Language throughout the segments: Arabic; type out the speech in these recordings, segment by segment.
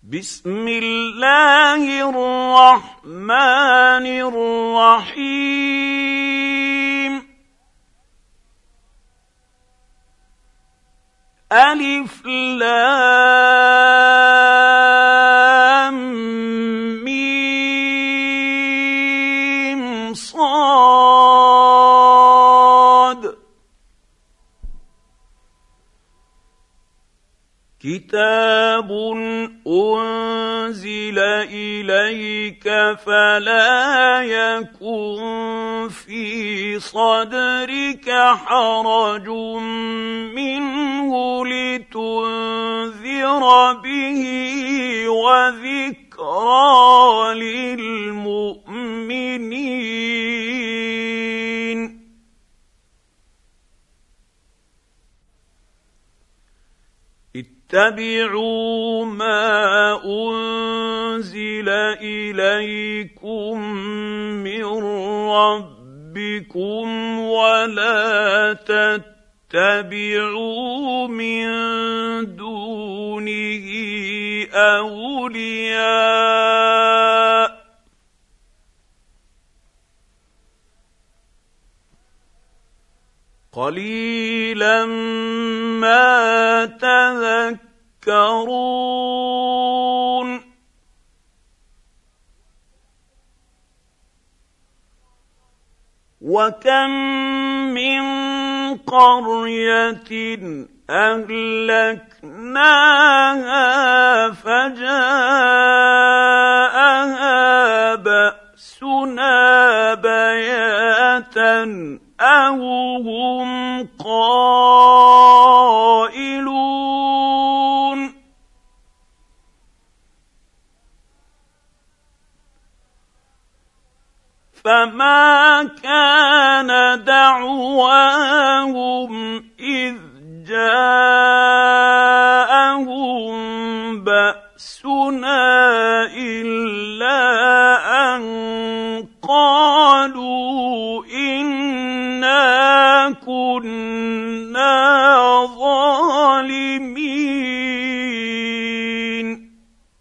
بسم الله الرحمن الرحيم ألف لام ميم صاد كتاب أنزل إليك فلا يكن في صدرك حرج منه لتنذر به وذكرى للمؤمنين اتبعوا ما أنزل إليكم من ربكم ولا تتبعوا من دونه أولياء قليلا ما تذكرون وكم من قرية أهلكناها فجاءها بأسنا بياتا أو هم قائلون فما كان دعواهم إذ جاءهم بأسنا إلا أن قالوا إنا كنا ظالمين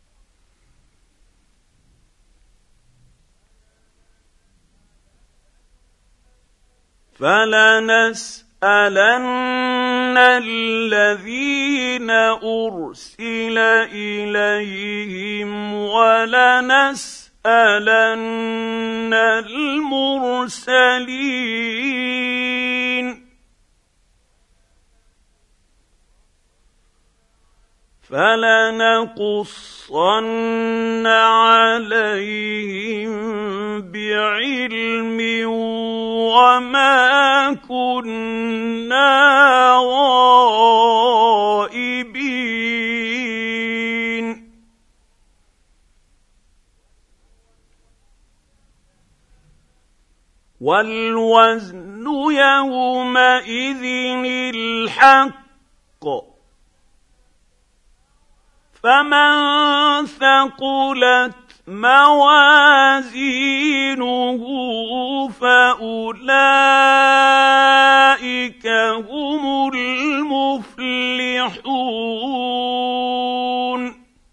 فلنسألن الذين أرسل إليهم ولنسألن المرسلين فلنقصن عليهم بعلم وما كنا غائبين والوزن يومئذ الحق فمن ثقلت موازينه فأولئك هم المفلحون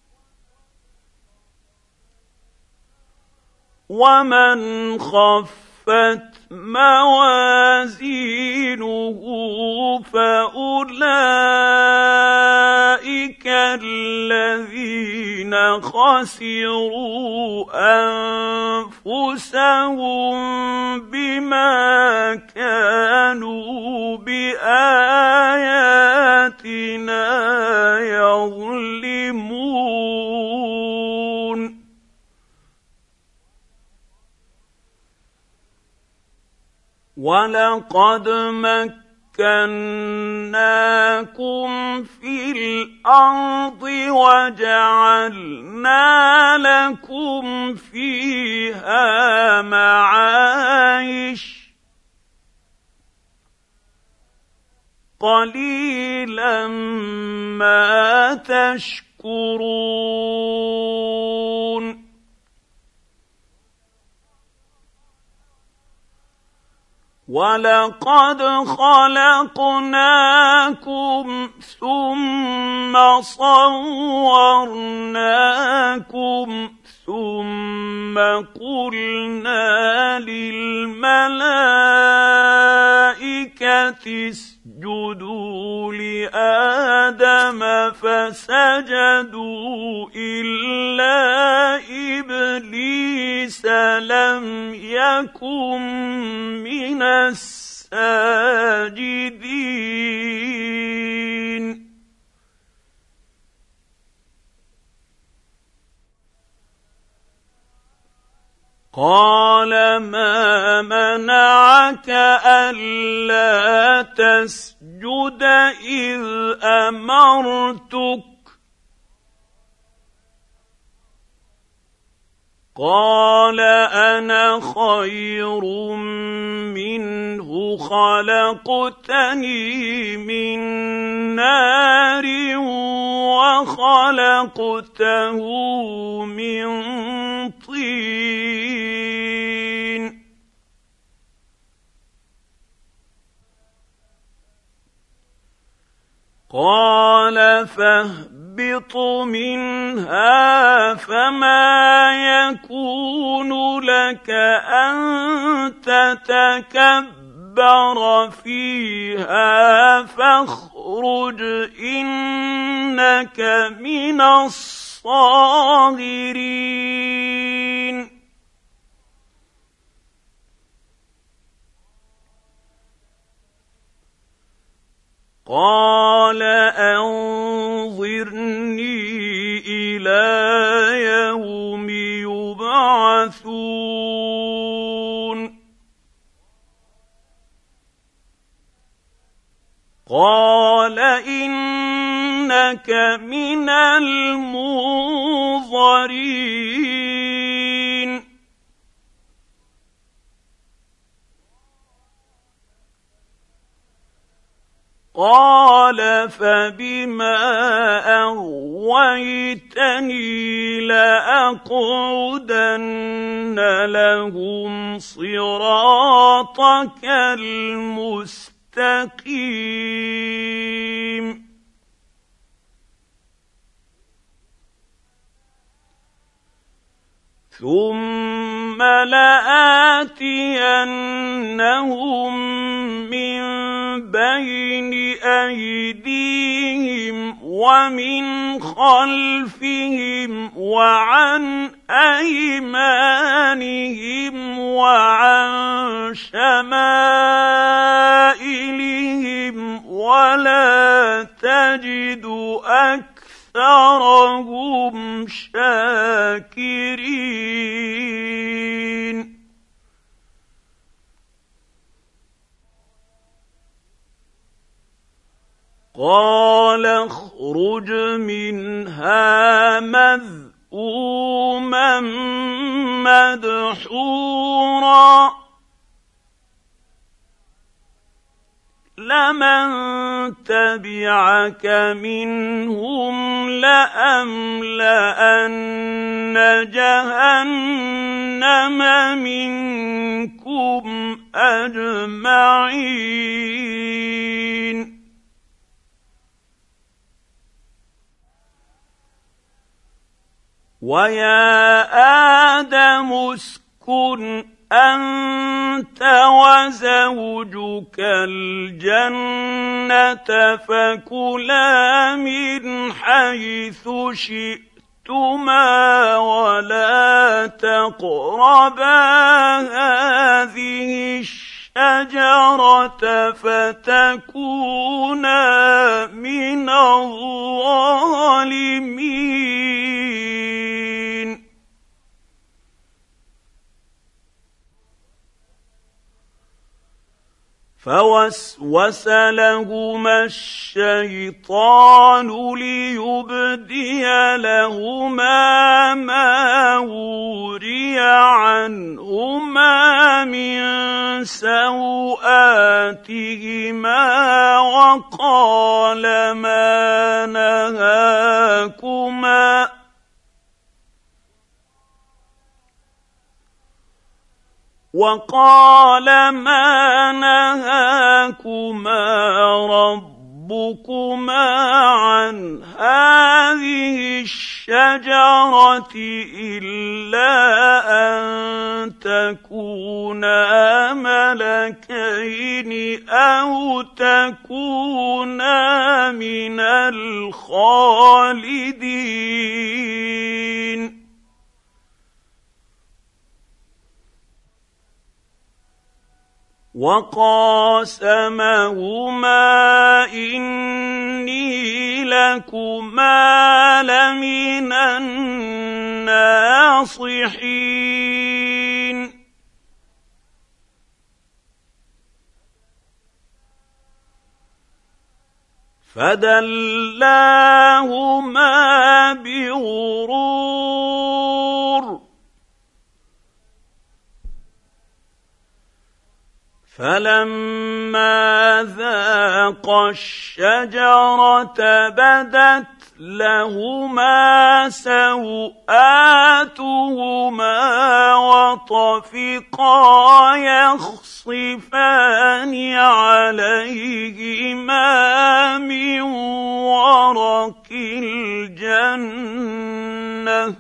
ومن خفت موازينه فأولئك الذين خسروا أنفسهم بما كانوا بآياتنا يظلمون ولقد مكناكم في الأرض وجعلنا لكم فيها معايش قليلا ما تشكرون ولقد خلقناكم ثم صورناكم ثم قلنا للملائكة اسجدوا لآدم فسجدوا إلا إبليس لم يكن من الساجدين. قال ما منعك ألا تسجد إذ أمرتك قال أنا خير منه خلقتني من نار وخلقته من طين. قال فاهبط منها فما يكون لك أن تتكبر فيها فاخرج إنك من الصاغرين. قال أنظرني إلى يوم يبعثون. قال إنك من المنظرين. قال فبما أغويتني لأقعدن لهم صراطك المستقيم. ثم لآتينهم من بين أيديهم ومن خلفهم وعن أيمانهم وعن شمائلهم ولا تجد أكثرهم شاكرين. قال اخرج منها مذءوما مدحورا لمن تبعك منهم لأملأن جهنم منكم أجمعين. ويا آدم اسكن أنت وزوجك الجنة فكلا من حيث شئتما ولا تقربا هذه الشجرة فتكونا من الظالمين. فوسوس لهما الشيطان ليبدي لهما ما وري عنهما من سوآتهما وقال ما نهاكما ربكما ربكما عن هذه الشجرة إلا أن تكونا ملكين أو تكونا من الخالدين وقاسمهما إني لكما لمن الناصحين فدلاهما بغرور فلما ذاقا الشجرة بدت لهما سوآتهما وطفقا يخصفان عليهما من ورق الجنة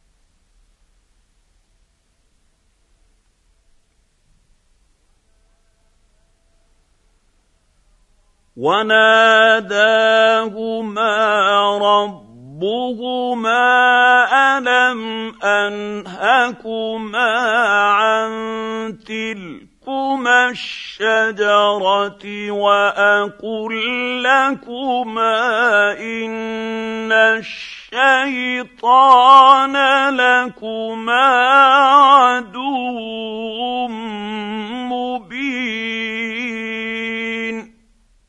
وناداهما ربهما ألم أنهكما عن تلكما الشجرة وأقل لكما إن الشيطان لكما عدو مبين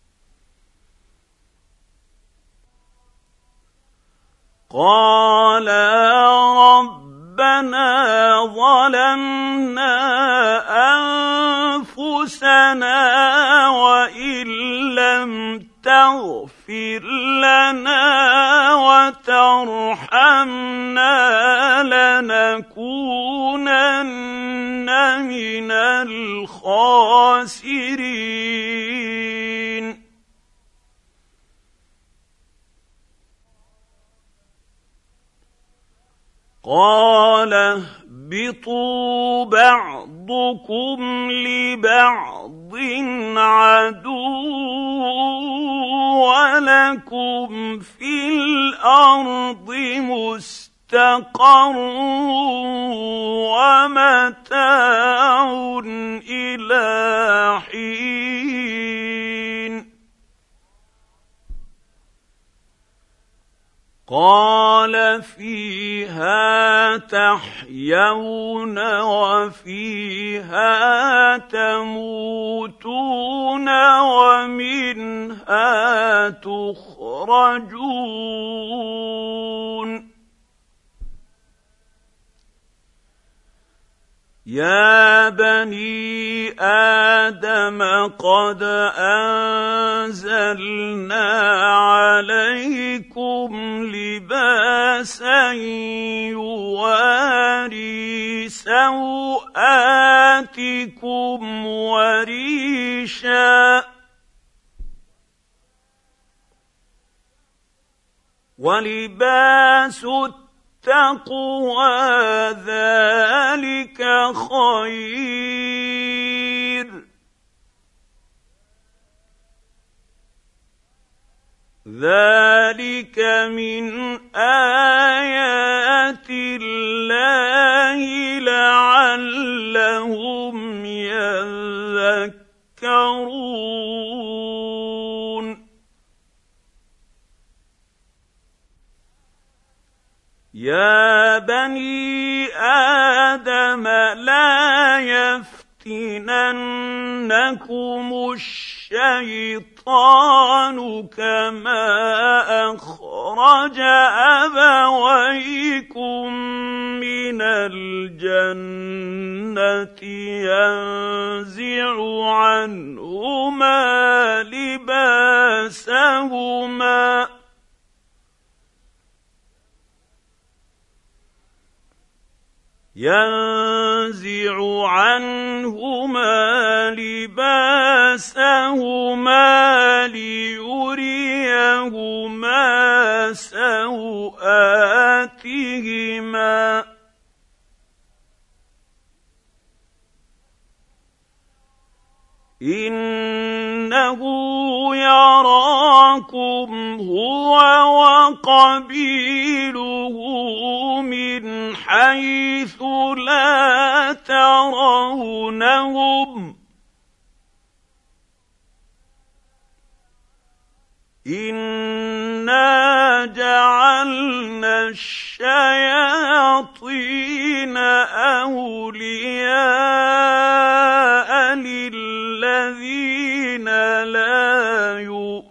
قالا ربنا ظلمنا أنفسنا وإن لم تغفر لنا وترحمنا لنكونن من الخاسرين قال اهبطوا بعضكم لبعض عدو ولكم في الأرض مستقر ومتاع إلى حين قال فيها تحيون وفيها تموتون ومنها تخرجون يا بني آدم قد أنزلنا عليكم لباسا يواري سوآتكم وريشا ولباس التقوى ذلك خير ذلك من آيات الله لعلهم يذكرون يا بني آدم لا يفتننكم الشيطان كما أخرج أبويكم من الجنة ينزع عنهما لباسهما لباسهما ليريهما سوآتهما إنه يراكم هو وقبيله من حيث لا ترونهم إنا جعلنا الشياطين أولياء للذين لا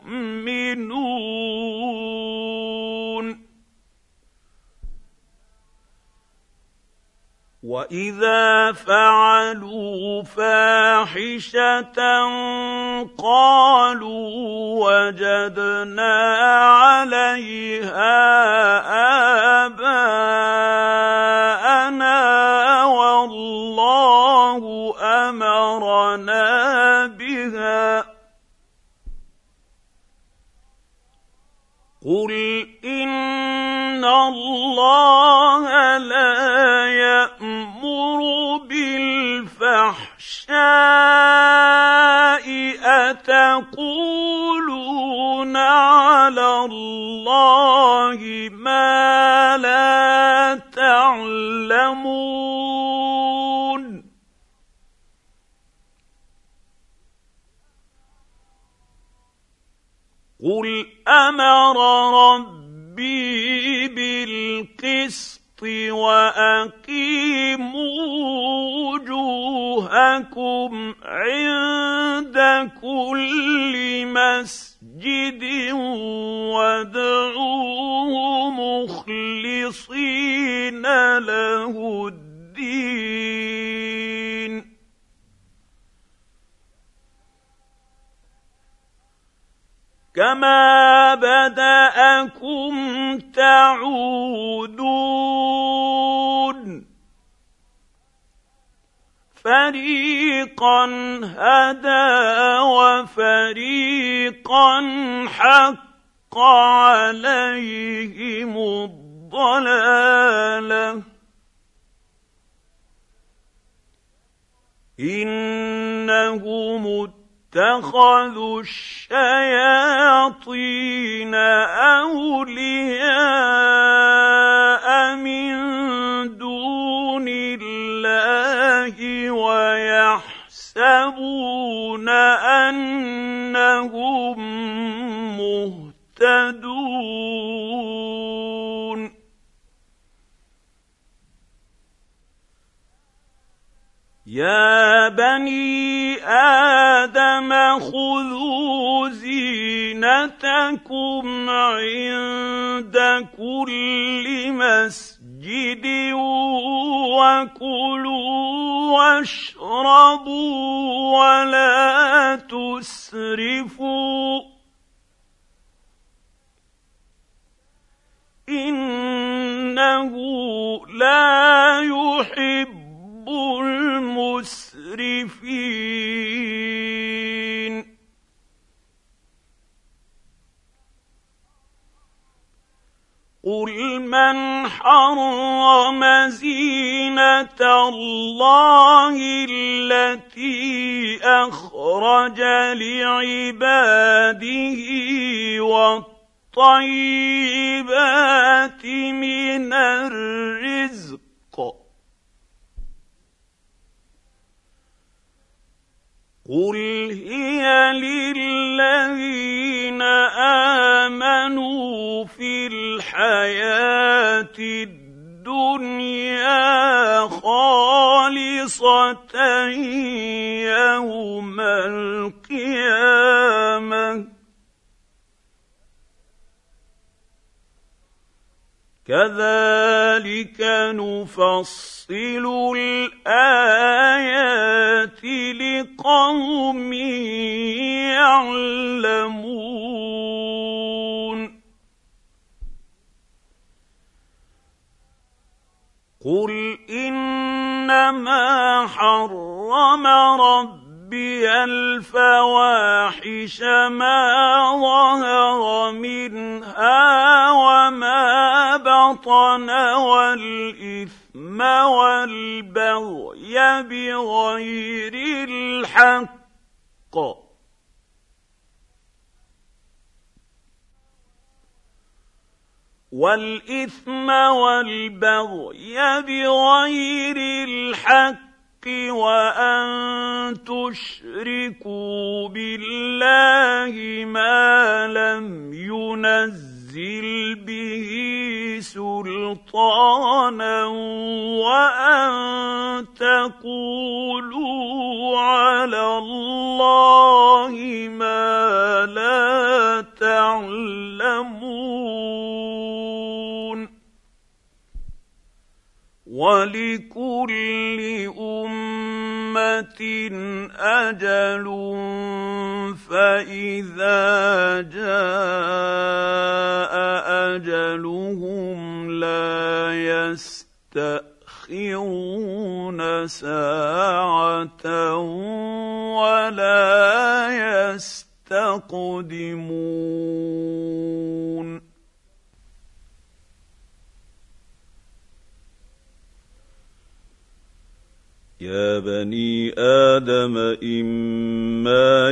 يؤمنون وإذا فعلوا فاحشة قالوا وجدنا عليها آباءنا والله أمرنا بها قل إن الله لا يأمر بالفحشاء أتقولون على الله ما لا تعلمون قل أمر ربي بالقسط وأقيموا وجوهكم عند كل مسجد وادعوه مخلصين له الدين كما بدأكم تعودون فريقا هدى وفريقا حق عليهم الضلالة إنهم اتخذوا الشياطين أولياء من دون الله ويحسبون أنهم مهتدون يا بني آدم خذوا زينتكم عند كل مسجد وكلوا واشربوا ولا تسرفوا إنه لا يحب المسرفين قل من حرم زينة الله التي أخرج لعباده والطيبات من الرزق قل هي للذين آمنوا في الحياة الدنيا خالصة يوم القيامة كذلك نفصل الآيات لقوم يعلمون قل إنما حرم ربي الفواحش ما ظهر منها وما بطن والإثم والبغي بغير الحق وأن تشركوا بالله ما لم ينزل به سلطانا وأن تقولوا على الله ما لا تعلمون ولكل أمة أجل فإذا جاء أجلهم لا يستأخرون ساعة ولا يستقدمون يا بني آدم إما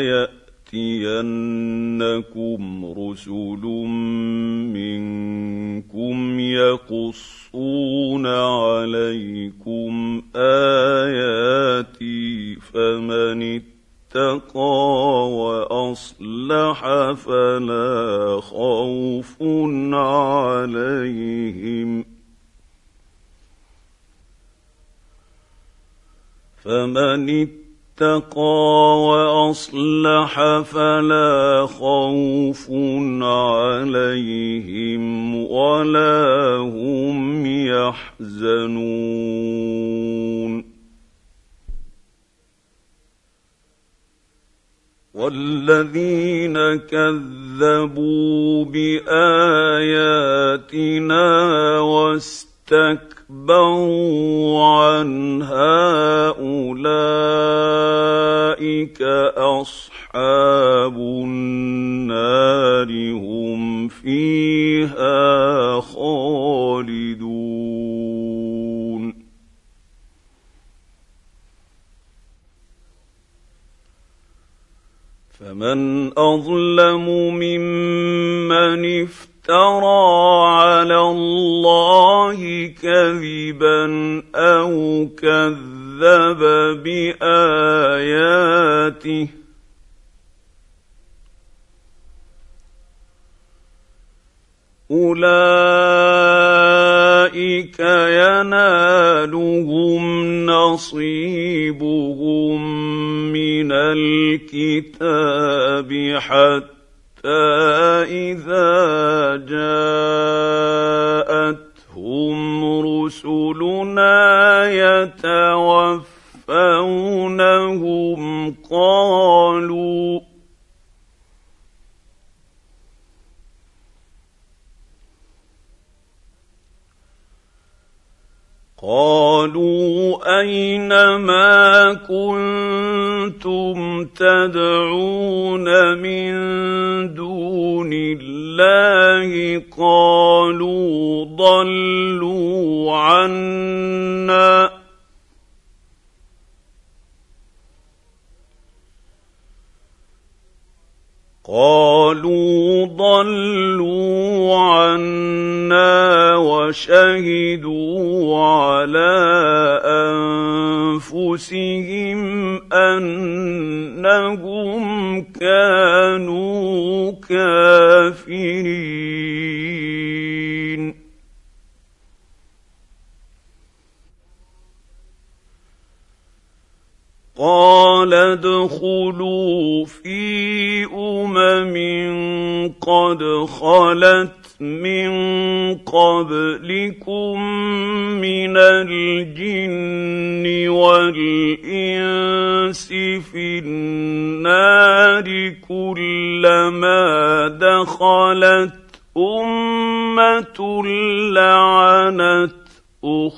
يأتينكم رسل منكم يقصون عليكم آياتي فمن اتقى وأصلح فلا خوف عليهم فلا خوف عليهم ولا هم يحزنون والذين كذبوا بآياتنا واستكبروا عنها أولئك أصحاب النار هم فيها خالدون فمن أظلم ممن افترى على الله كذبا أو كذب بآياته أولئك ينالهم نصيبهم من الكتاب حتى إذا جاءتهم رسلنا يتوفونهم قالوا أين ما كنتم تدعون من دون الله قالوا ضلوا عنا وشهدوا على أنفسهم أنهم كانوا كافرين قال ادخلوا في قد خلت من قبلكم من الجن والإنس في النار كلما دخلت أمة لعنت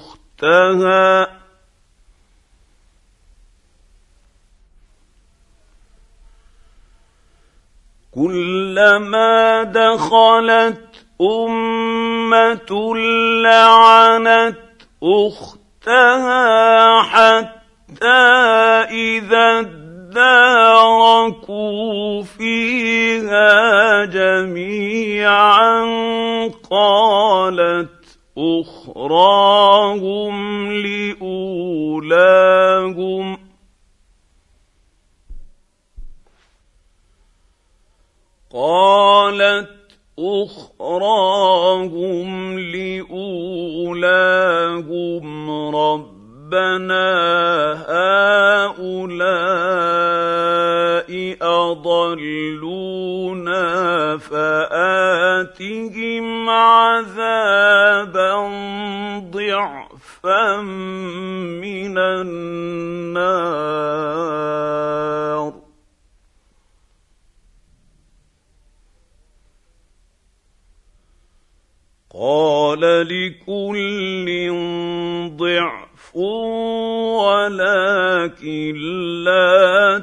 أختها كلما دخلت أمة لعنت أختها حتى إذا اداركوا فيها جميعا قالت أخراهم لأولاهم ربنا هؤلاء أضلونا فآتهم عذابا ضعفا من النار قال لكل ضعف ولكن لا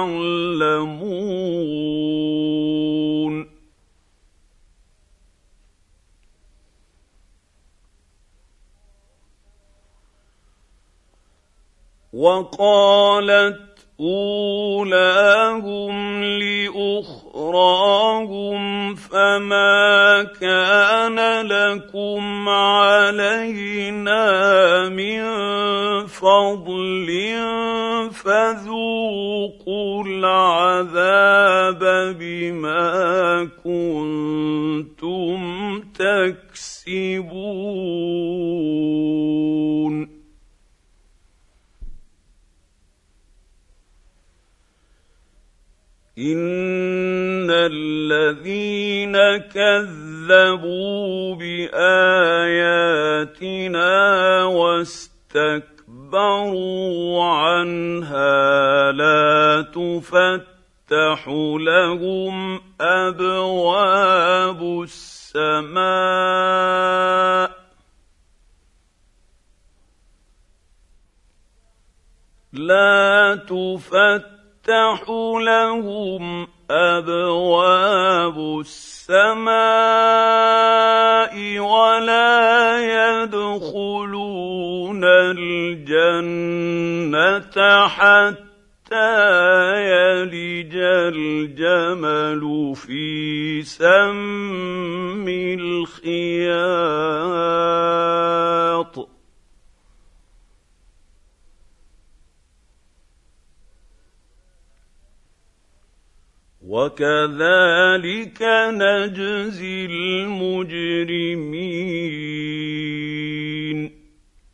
تعلمون وقالت أولاهم لأخراهم فما كان لكم علينا من فضل فذوقوا العذاب بما كنتم تكسبون إن الذين كذبوا بآياتنا واستكبروا عنها لا تفتح لهم أبواب السماء لا تفتح لهم أبواب السماء ولا يدخلون الجنة حتى يلج الجمل في سم الخياط وكذلك نجزي المجرمين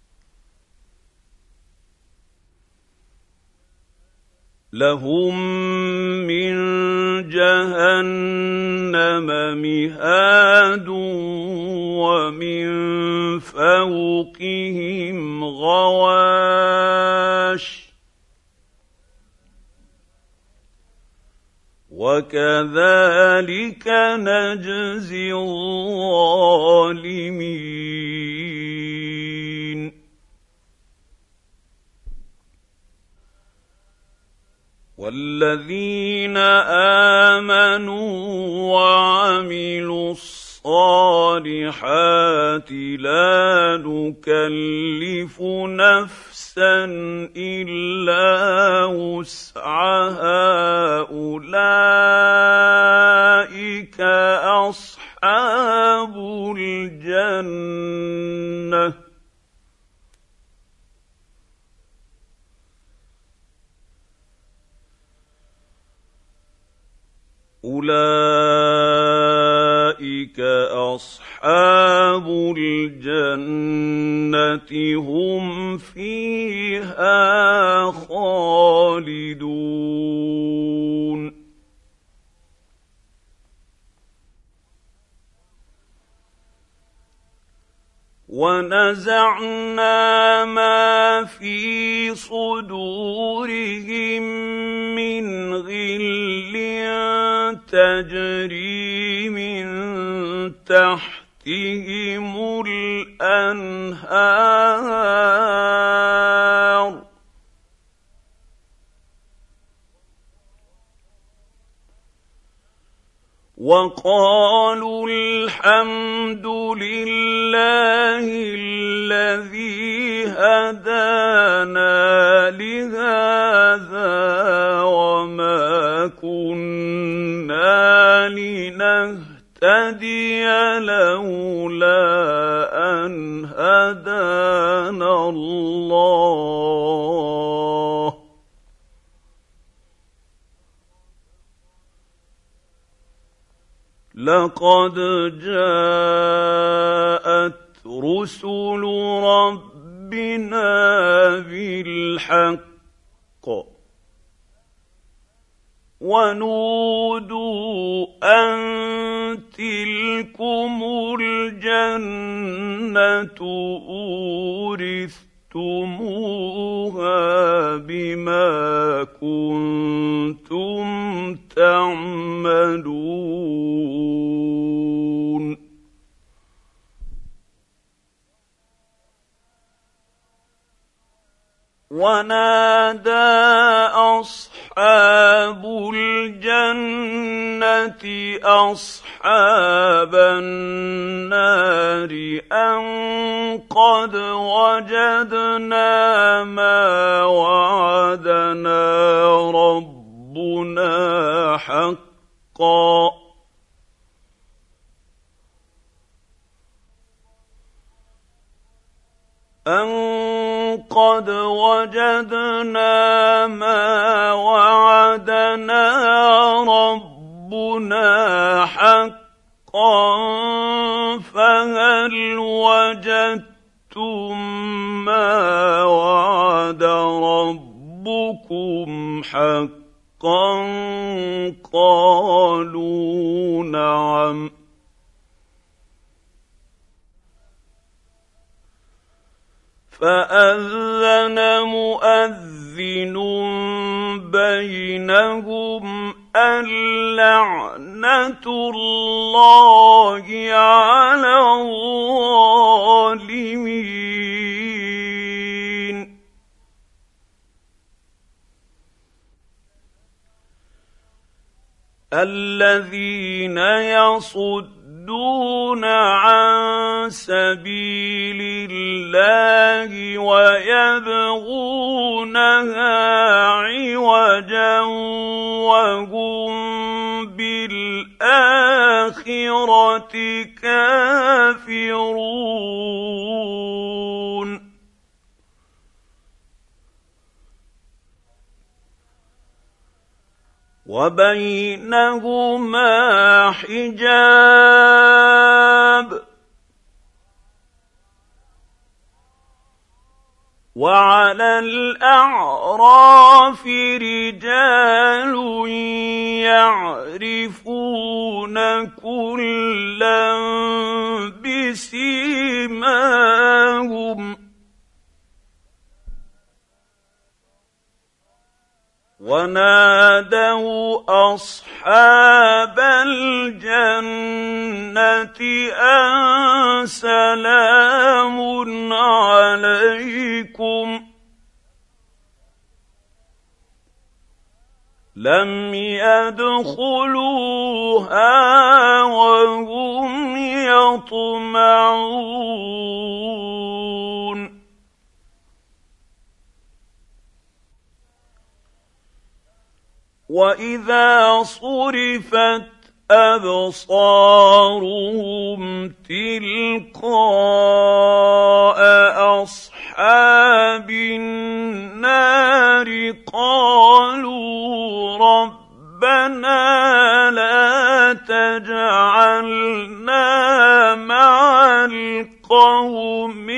لهم من جهنم مهاد ومن فوقهم غواش وكذلك نجزي الظالمين والذين آمنوا وعملوا الصالحات لا نكلف نفسا إلا وسعها أولئك أصحاب الجنة أولئك أصحاب الجنة هم فيها خالدون ونزعنا ما في صدورهم من غل تجري من تحتهم الأنهار وقالوا الحمد لله الذي هدانا لهذا وما كنا لنهتدي لولا أن هدانا الله لقد جاءت رسل ربنا بالحق ونودوا أن تلكم الجنة أورثتموها بما كنتم تعملون ونادى أصحاب الجنة أصحاب النار أن قد وجدنا ما وعدنا ربنا حقا قد وجدنا ما وعدنا ربنا حقا فهل وجدتم ما وعد ربكم حقا قالوا نعم فأذن مؤذن بينهم اللعنة الله على الظالمين الذين يصدون عن سبيل الله ويبغونها عوجا وهم بالآخرة كافرون وبينهما حجاب وعلى الأعراف رجال يعرفون كلا بسيماهم ونادوا أصحاب الجنة أن سلام عليكم لم يدخلوها وهم يطمعون وإذا صرفت أبصارهم تلقاء أصحاب النار قالوا ربنا لا تجعلنا مع القوم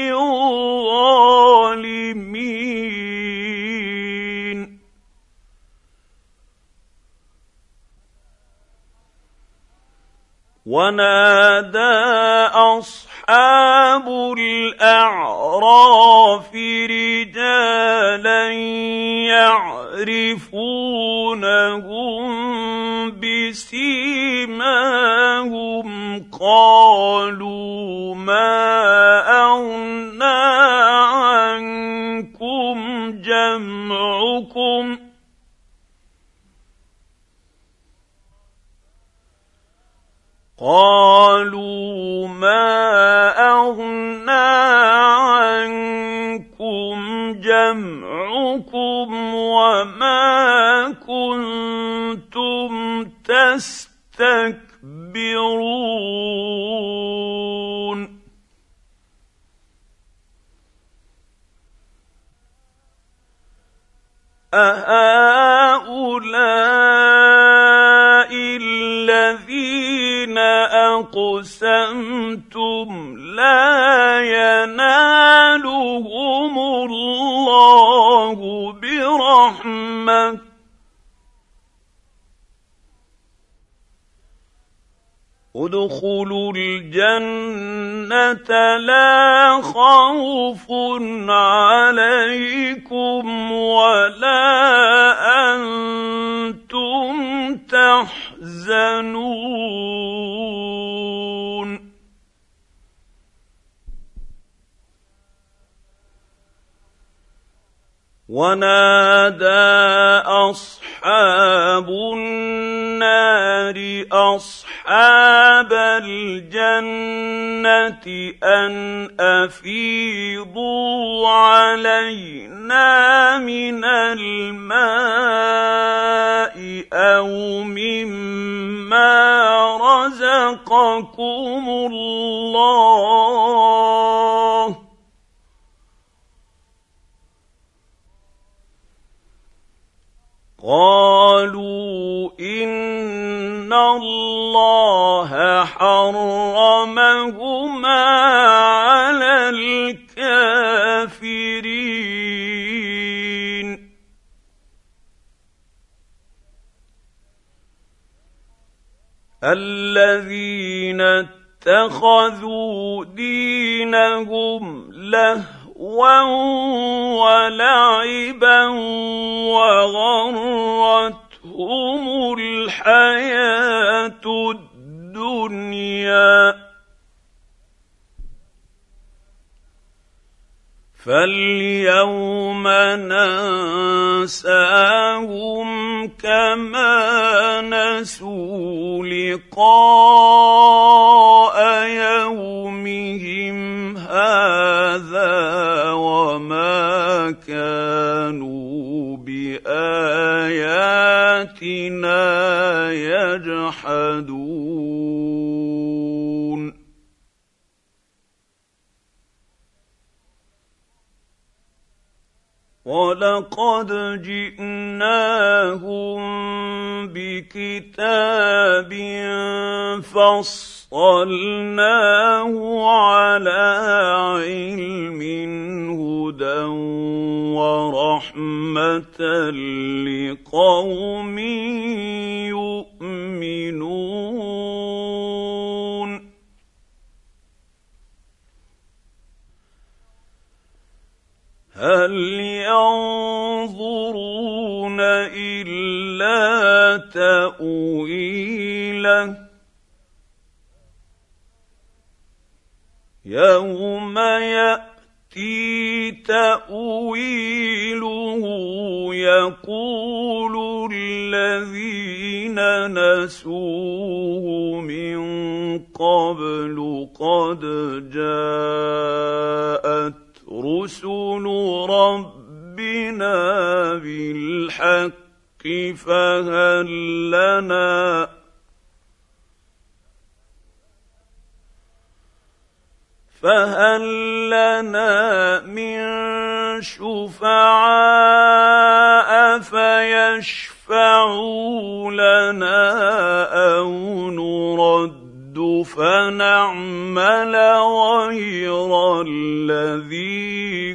الظالمين ونادى أصحاب الأعراف رجالا يعرفونهم بسيماهم قالوا ما أغنى عنكم جمعكم يستكبرون أهؤلاء الذين أقسمتم لا ينالهم الله برحمة ادخلوا الجنة لا خوف عليكم ولا أنتم تحزنون ونادى أصحاب النار أصحاب الجنة أن أفيضوا علينا من الماء أو مما رزقكم الله قالوا إن الله حرمهما على الكافرين الذين اتخذوا دينهم لهوا ولعبا وغرتهم الحياة الدنيا فاليوم ننساهم كما نسوا لقاء يومهم هذا وما كانوا بآياتنا يجحدون ولقد جئناهم بكتاب فصلناه على علم هدى ورحمة لقوم يؤمنون هل ينظرون إلا تأويله يوم يأتي تأويله يقول الذين نسوه من قبل قد جاءت رسل ربنا بالحق فهل لنا من شفعاء فيشفعوا لنا أو نرد فنعمل غير الذي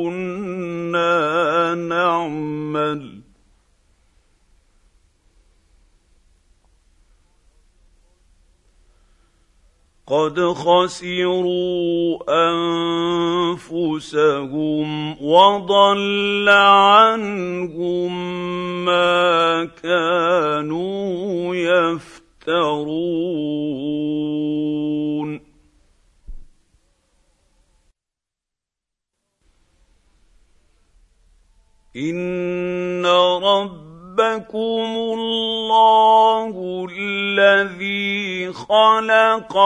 كنا نعمل قد خسروا أنفسهم وضل عنهم ما كانوا يفترون إن ربكم الله الذي خلق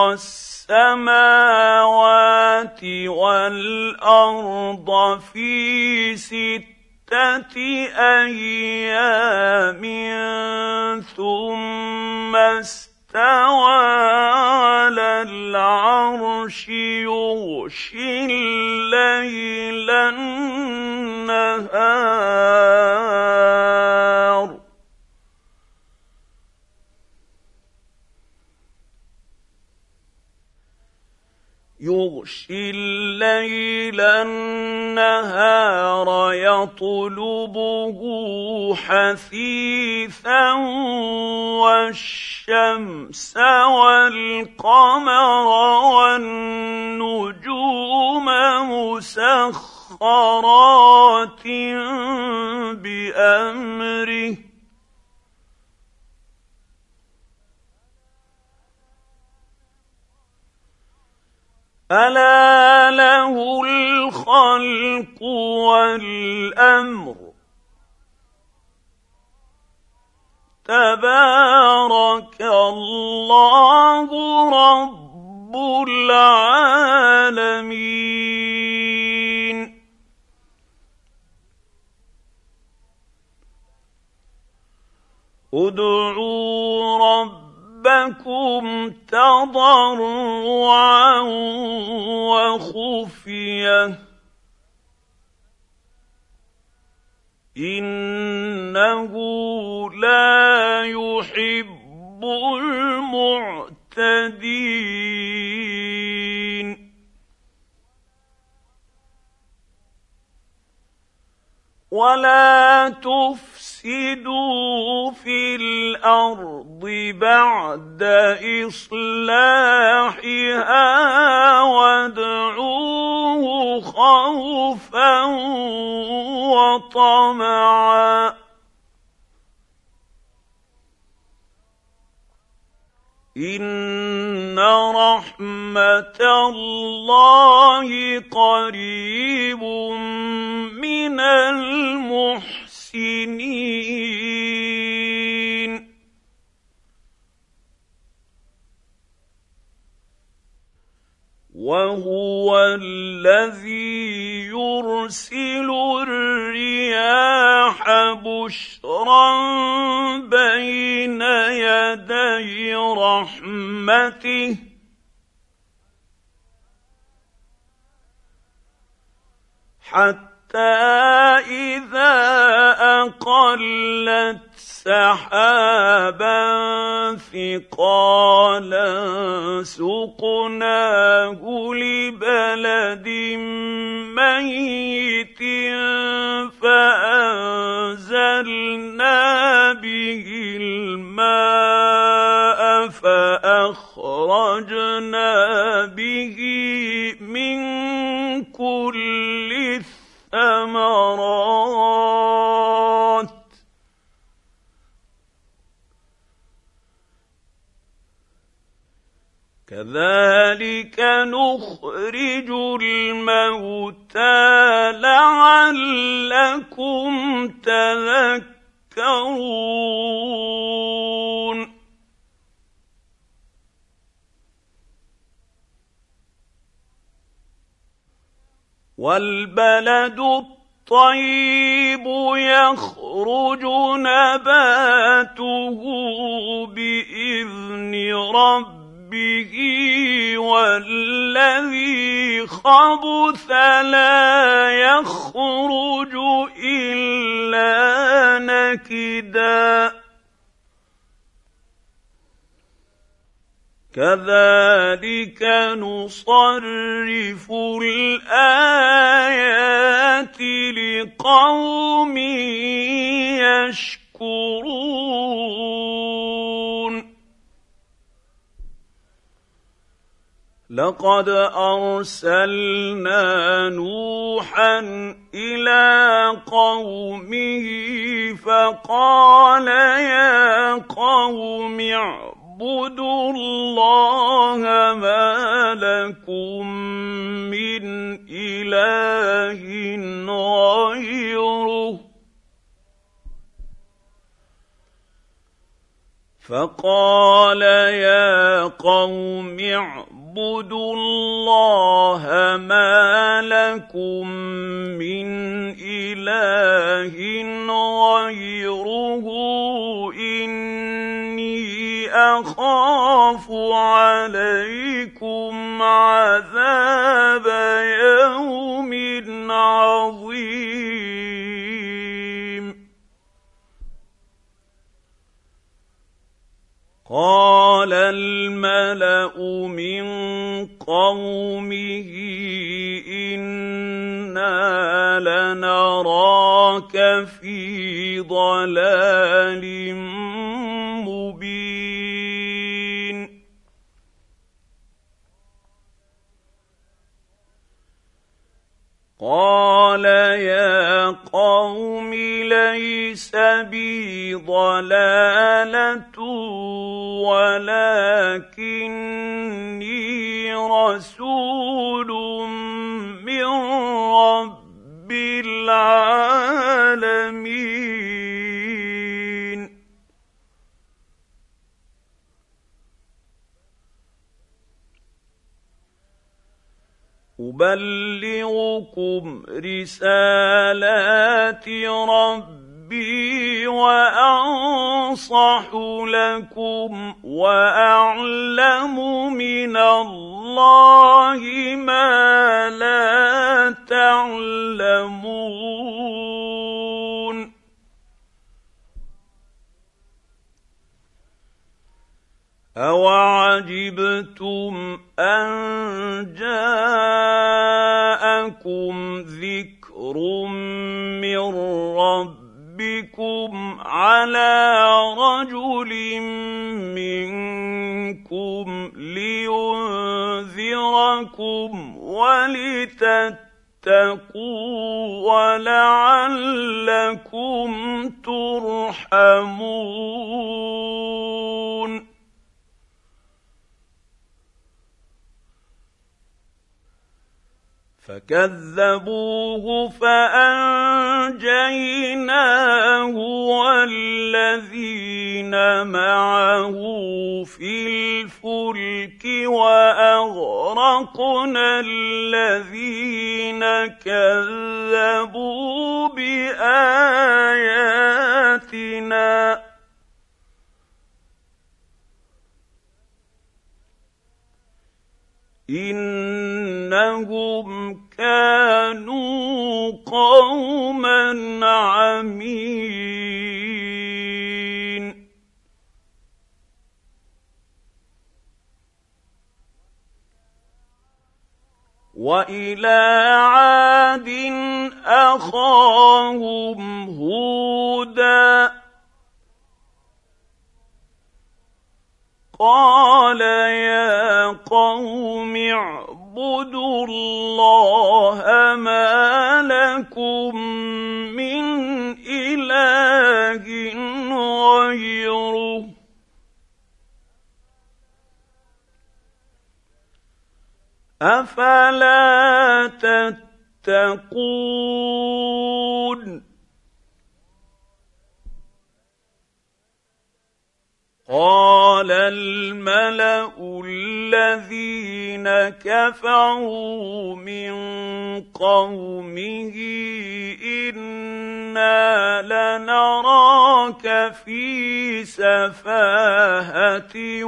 السماوات والأرض في 6 أيام ثم استوى على العرش يغشي الليل النهار يطلبه حثيثا والشمس والقمر والنجوم مسخرات بأمره ألا له الخلق والأمر تبارك الله رب العالمين ادعوا ربكم تضرعا وخفيه إنه لا يحب المعتدين ولا تفسدوا في الأرض بعد إصلاحها وادعوه خوفا وطمعا إن رحمة الله قريب من المحسنين وهو الذي يرسل الرياح بشرا بين يدي رحمته حتى إذا أقلت سحابا ثقالا سقناه لبلد ميت فأنزلنا به الماء فأخرجنا به من كل الثمرات كذلك نخرج الموتى لعلكم تذكرون والبلد الطيب يخرج نباته بإذن ربه والذي خبث لا يخرج إلا نكدا كذلك نصرف الآيات لقوم يشكرون لقد أرسلنا نوحا إلى قومه فقال يا قوم اعبدوا الله ما لكم من إله غيره فقال يا قوم اعبدوا الله ما لكم من إله إله غيره إني أخاف عليكم عذاب يوم عظيم. قال الملأ من قومه إنا لنراك في ضلال مبين. قال يا قوم ليس بي ضلالة ولكني رسول من رب العالمين. أبلغكم رسالات ربي وأنصح لكم وأعلم من الله ما لا تعلمون. أَوَعَجِبْتُمْ أَن جَاءَكُمْ ذِكْرٌ مِّن رَّبِّكُمْ عَلَىٰ رَجُلٍ مِّنكُمْ لِيُنذِرَكُمْ وَلِتَتَّقُوا وَلَعَلَّكُمْ تُرْحَمُونَ. فكذبوه فأنجيناه والذين معه في الفلك وأغرقنا الذين كذبوا بآياتنا إنهم كانوا قوما عمين. وإلى عاد أخاهم هودا قال يا قوم اعبدوا الله ما لكم من إله غيره أفلا تتقون. قال الملأ الذين كفروا من قومه إنا لنراك في سفاهة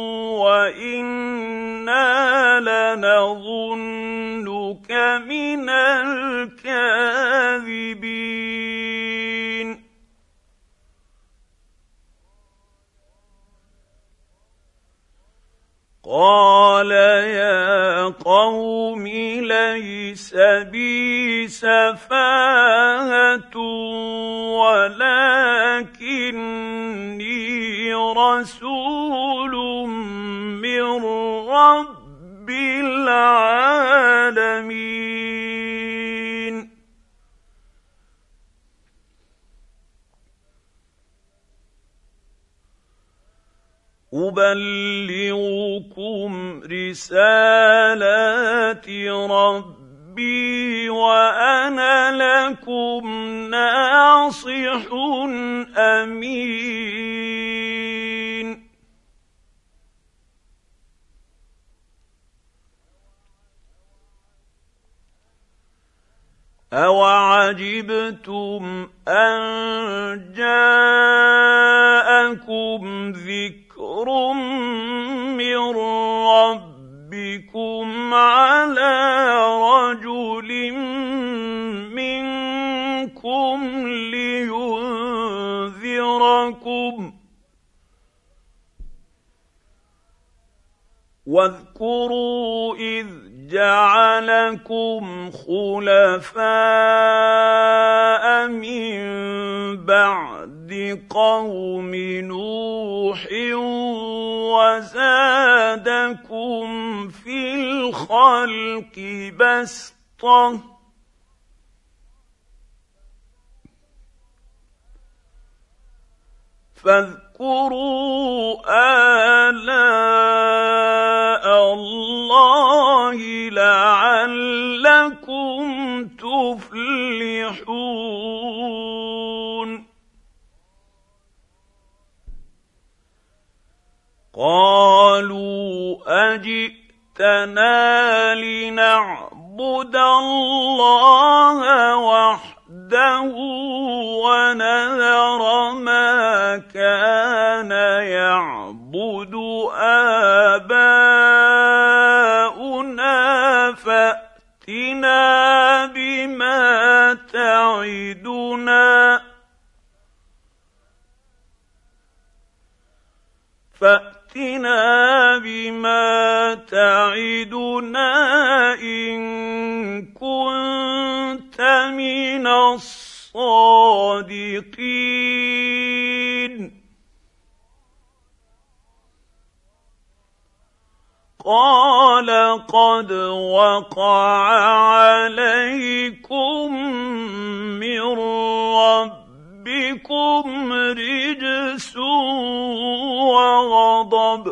وإنا لنظنك من الكاذبين. قال يا قوم ليس بي سفاهة ولكني رسول من رب العالمين. أبلغكم رسالات ربي وأنا لكم ناصح أمين. أَوَعَجِبْتُمْ أَن جَاءَكُمْ ذِكْرٌ مِّن رَّبِّكُمْ عَلَىٰ رَجُلٍ مِّنكُمْ لِيُنذِرَكُمْ ۚ وَاذْكُرُوا إِذْ جَعَلَكُمْ خُلَفَاءَ مِن بَعْدِ قَوْمِ نُوحٍ وَزَادَكُمْ فِي الْخَلْقِ بَسْطَةً ۖ فاذكروا آلاء الله لعلكم تفلحون. قالوا أجئتنا لنعبد الله وحده ونذر ما كان يعبد آباؤنا فأتنا بما تعدنا إن كنت من الصادقين. قال قد وقع عليكم من ربكم رجس وغضب،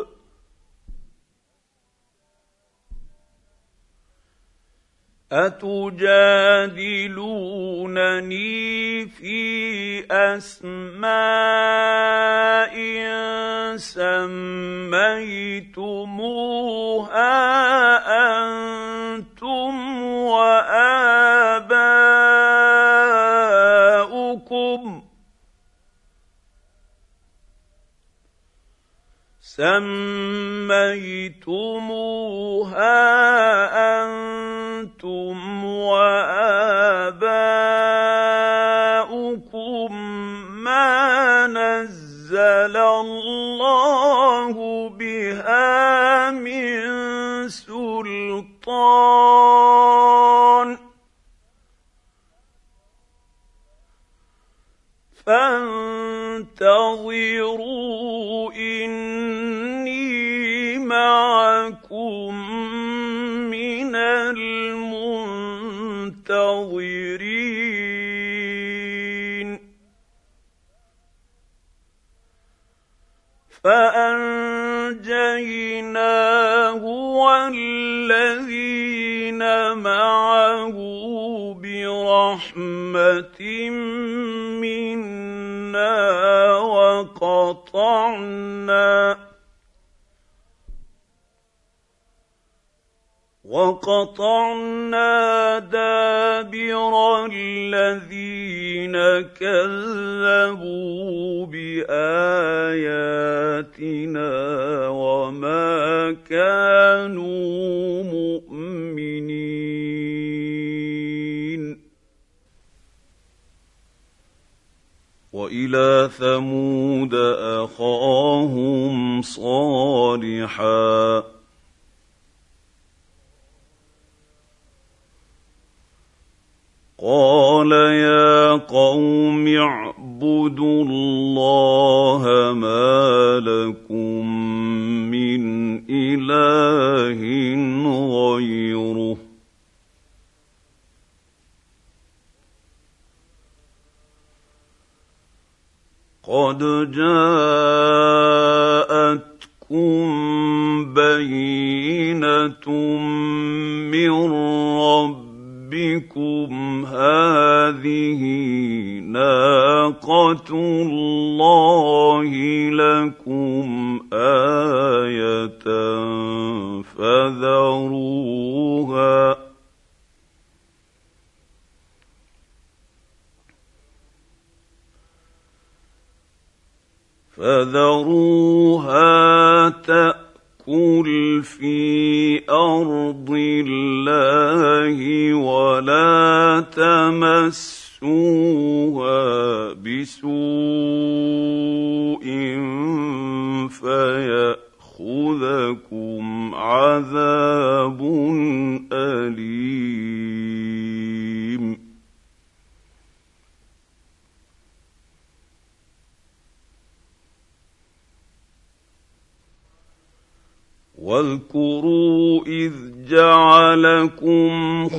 أتجادلونني في أسماء سميتموها أنتم وآباؤكم ما نزل الله بها من سلطان، فانتظروا إني معكم من المنتظرين. فأنجيناه والذين معه برحمة منا وقطعنا دابر الذين كذبوا بآياتنا وما كانوا مؤمنين. وإلى ثمود أخاهم صالحا قال يا قوم اعبدوا الله ما لكم من إله غيره قد جاءتكم بينة من ربكم هذه ناقة الله لكم آية فذروها تأكل في أرض الله ولا تمسوها بسوء فيأخذكم عذاب أليم. واذكروا إذ جعلكم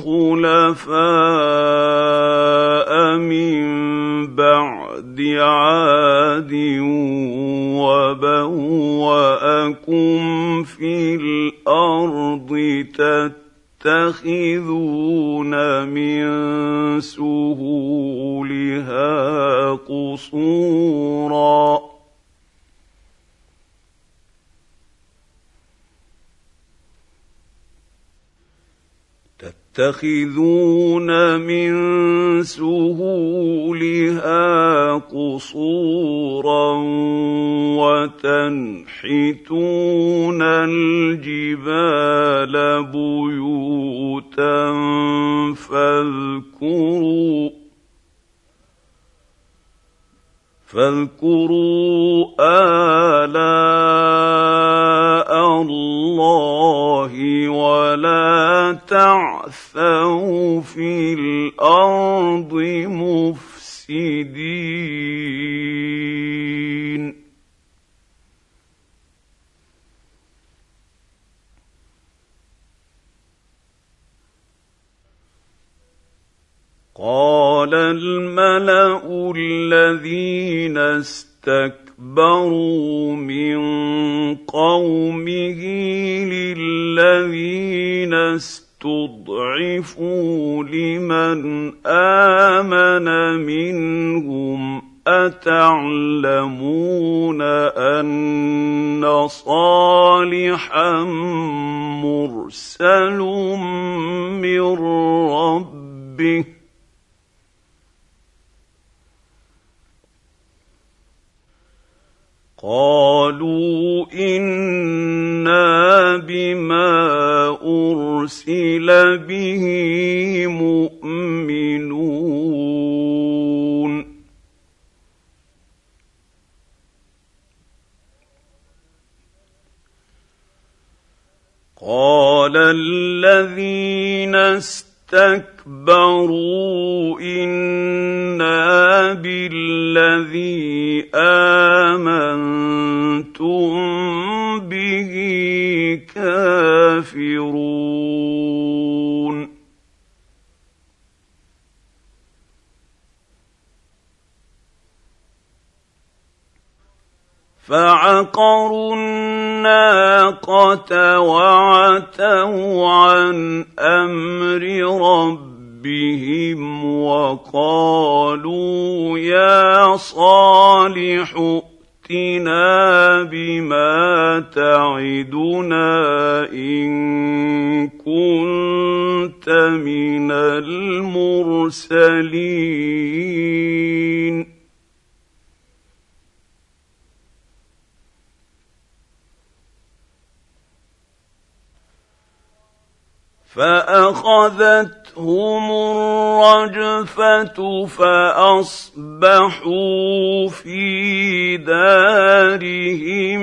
خلفاء من بعد عاد وبوأكم في الأرض تتخذون من سهولها قصورا وتنحتون الجبال بيوتا فاذكروا آلاء الله ولا تعثوا في الأرض مفسدين. قال الملأ الذين استكبروا من قومه للذين استضعفوا لمن آمن منهم أتعلمون أن صالحا مرسل من ربه قالوا إنا بما أرسل به مؤمنون. قال الذين استكبروا إنا بالذي آمنتم به كافرون. فعقروا الناقة وعتوا عن أمر ربهم وقالوا يا صالح ائتنا بما تعدنا إن كنت من المرسلين. فأخذتهم الرجفة فأصبحوا في دارهم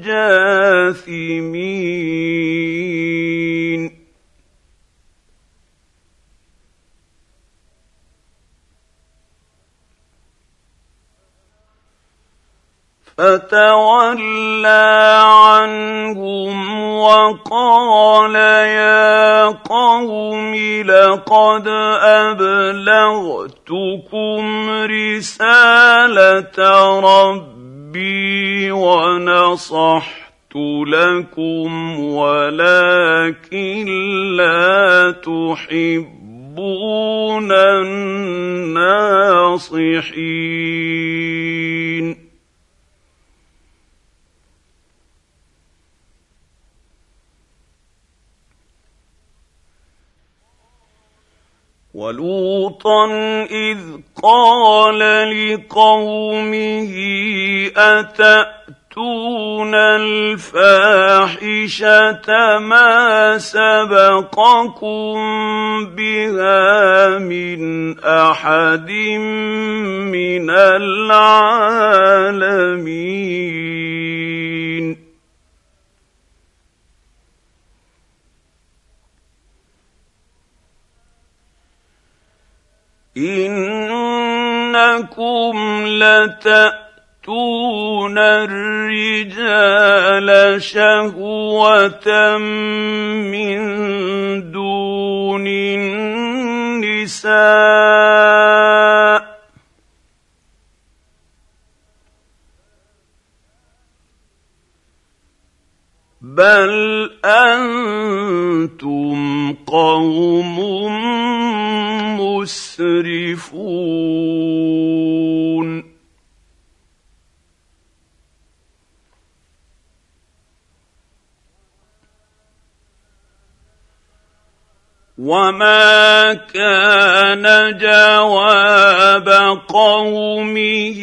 جاثمين. فتولى عنهم وقال يا قوم لقد أبلغتكم رسالة ربي ونصحت لكم ولكن لا تحبون الناصحين. ولوطا إذ قال لقومه أتأتون الفاحشة ما سبقكم بها من أحد من العالمين إنكم لتأتون الرجال شهوة من دون النساء بل أنتم قوم مسرفون وما كان جواب قومه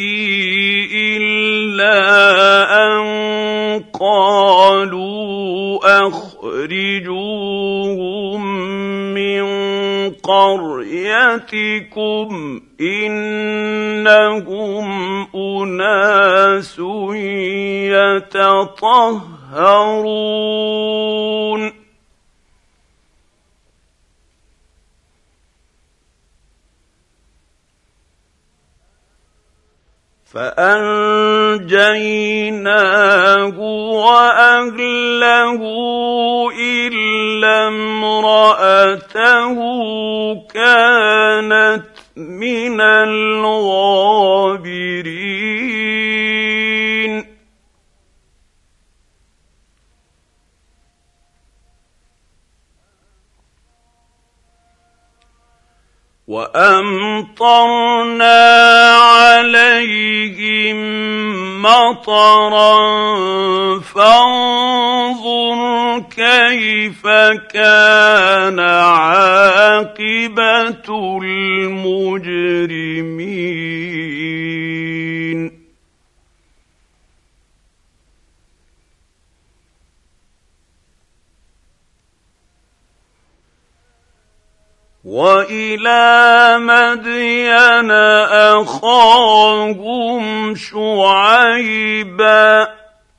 إلا أن قالوا أخرجوهم من قريتكم إنهم أناس يتطهرون فأنجيناه وأهله إلا امرأته كانت من الغابرين وأمطرنا عليهم مطرا فانظر كيف كان عاقبة المجرمين وإلى مدين أخاهم شعيبا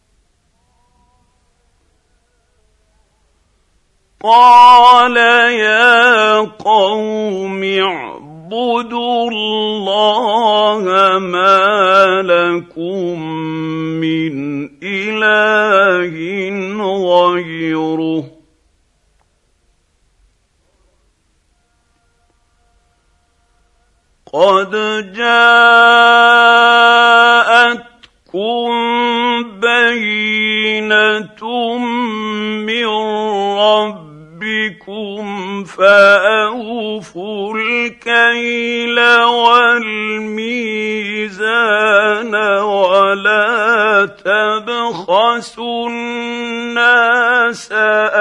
قال يا قوم اعبدوا الله ما لكم من إله غيره قد جاءتكم بينة من ربكم فأوفوا الكيل والميزان ولا تبخسوا الناس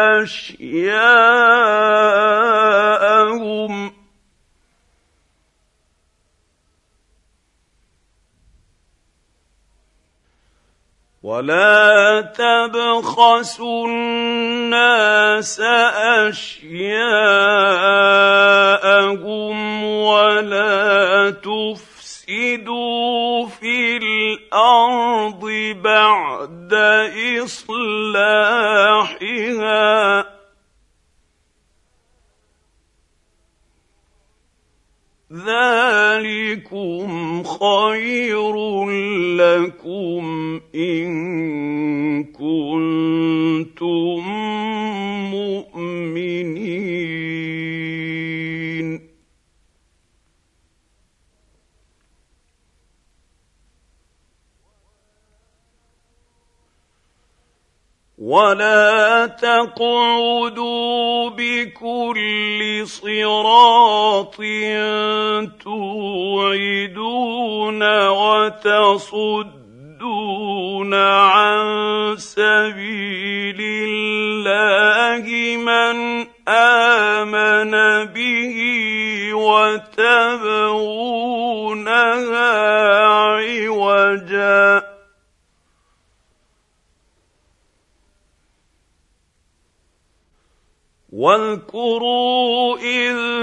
أشياءهم ولا تبخسوا الناس أشياءهم ولا تفسدوا في الأرض بعد إصلاحها ذلكم خير لكم إن كنتم مؤمنين ولا تقعدوا بكل صراط توعدون وتصدون عن سبيل الله من آمن به وتبغونها عوجا واذكروا إذ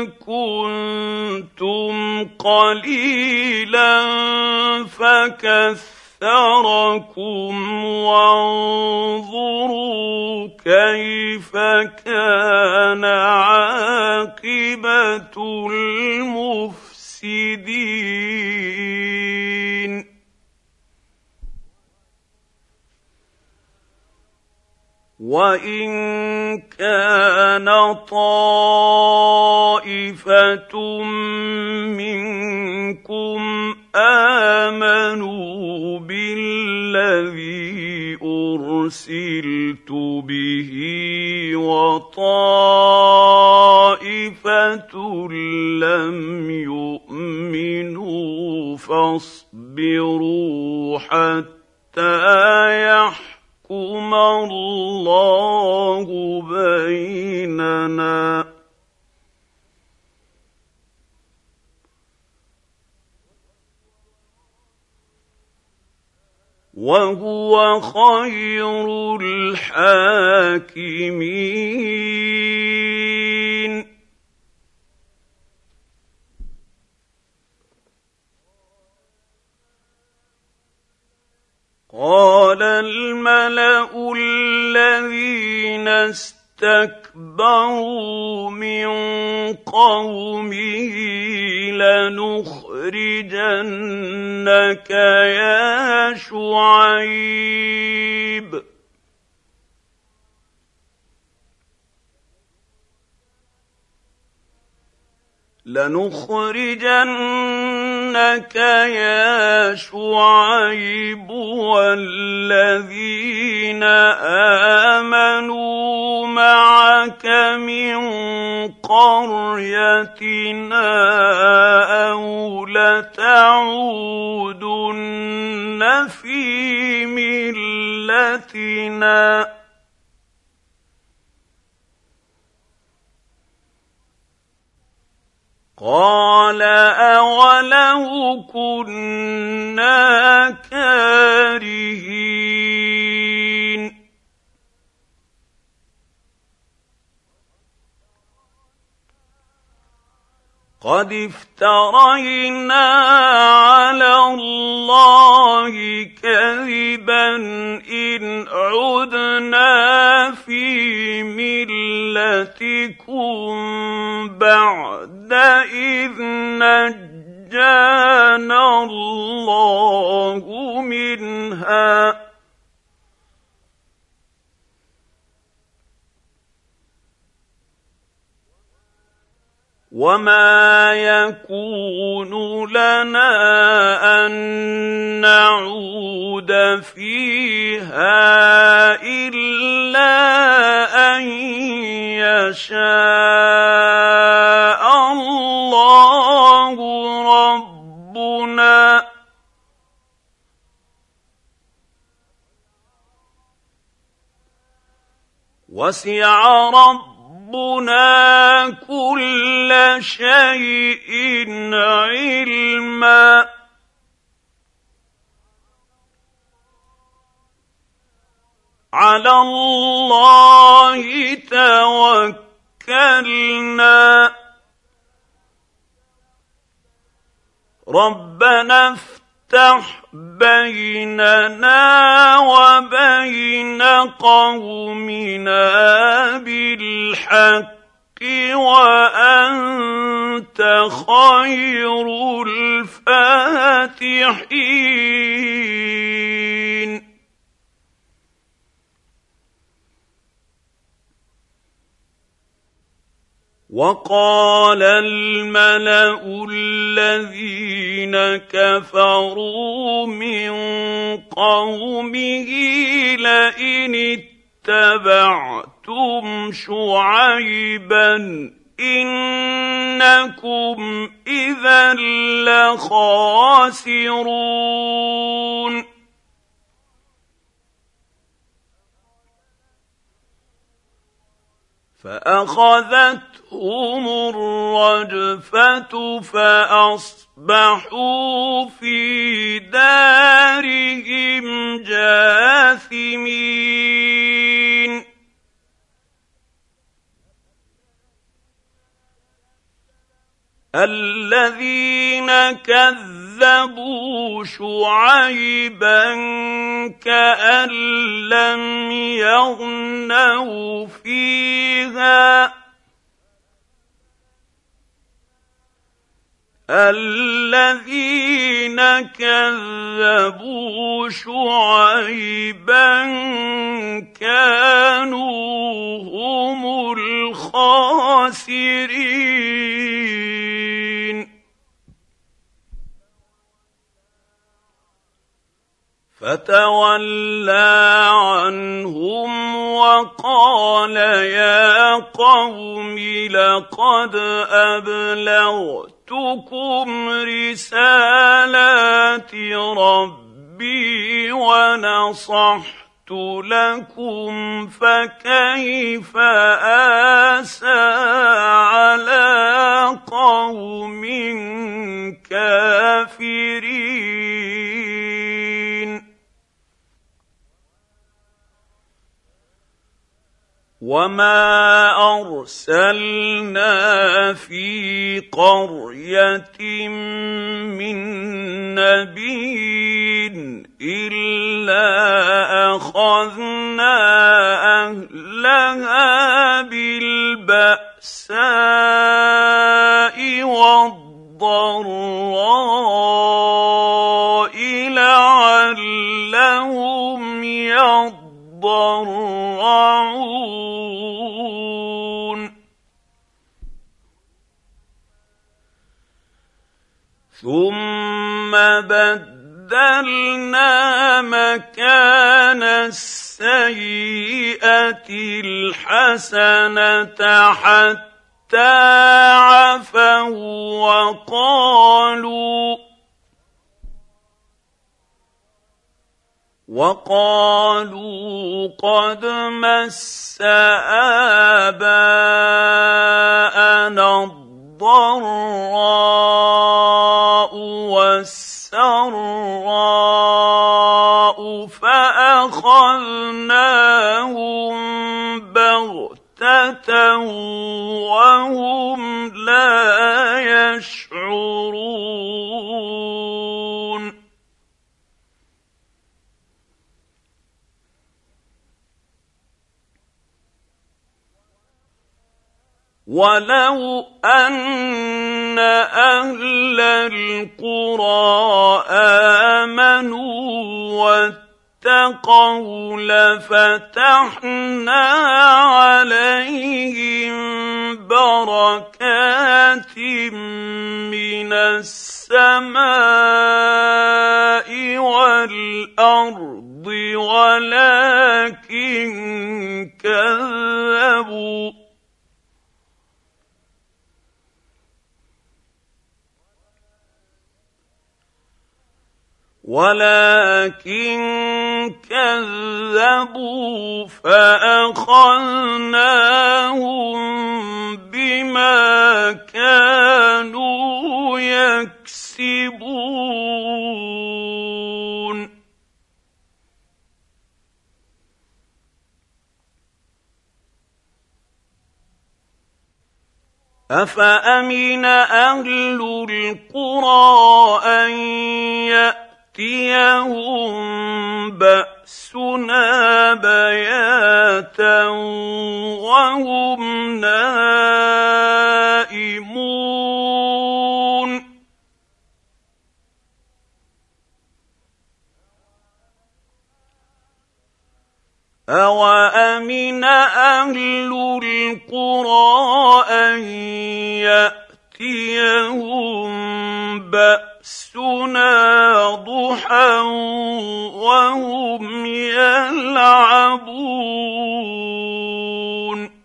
كنتم قليلا فكثركم وانظروا كيف كان عاقبة المفسدين وإن كان طائفة منكم آمنوا بالذي أرسلت به وطائفة لم يؤمنوا فاصبروا حتى يحكم الله بيننا وهو خير الحاكمين قال الملأ الذين استكبروا من قومه لنخرجنك يا شعيب والذين آمنوا معك من قريتنا أو لتعودن في ملتنا قال أولو كنا كارهين قد افترينا على الله كذبا إن عدنا في ملتكم بعد إذ نجانا الله منها وما يكون لنا أن نعود فيها إلا أن يشاء الله ربنا وسع ربنا كل شيء علما على الله توكلنا ربنا افتح بيننا وبين قومنا بالحق وأنت خير الفاتحين وقال الملأ الذين كفروا من قومه لئن اتبعتم شعيبا إنكم إذا لخاسرون فأخذتهم الرجفة فأصبحوا في دارهم جاثمين. الذين كذبوا شعيبا كأن لم يغنوا فيها الذين كذبوا شعيبا كانوا هم الخاسرين. فتولى عنهم وقال يا قوم لقد أبلغتكم رسالات ربي ونصحت لكم فكيف آسى على قوم كافرين. وما أرسلنا في قرية من نبي إلا أخذنا أهلها بالبأساء والضراء لعلهم يضرعون. ثم بدلنا مكان السيئة الحسنة حتى عفوا وقالوا قد مس آباءنا الضراء والسراء فأخذناهم بغتة وهم لا يشعرون. ولو أن أهل القرى آمنوا واتقوا لفتحنا عليهم بركات من السماء والأرض ولكن كذبوا فأخذناهم بما كانوا يكسبون. أفأمن أهل القرى أن يأتيهم بأسنا بياتا وهم نائمون أوأمن أهل القرى أن يأتيهم بأسنا ضحى وهم يلعبون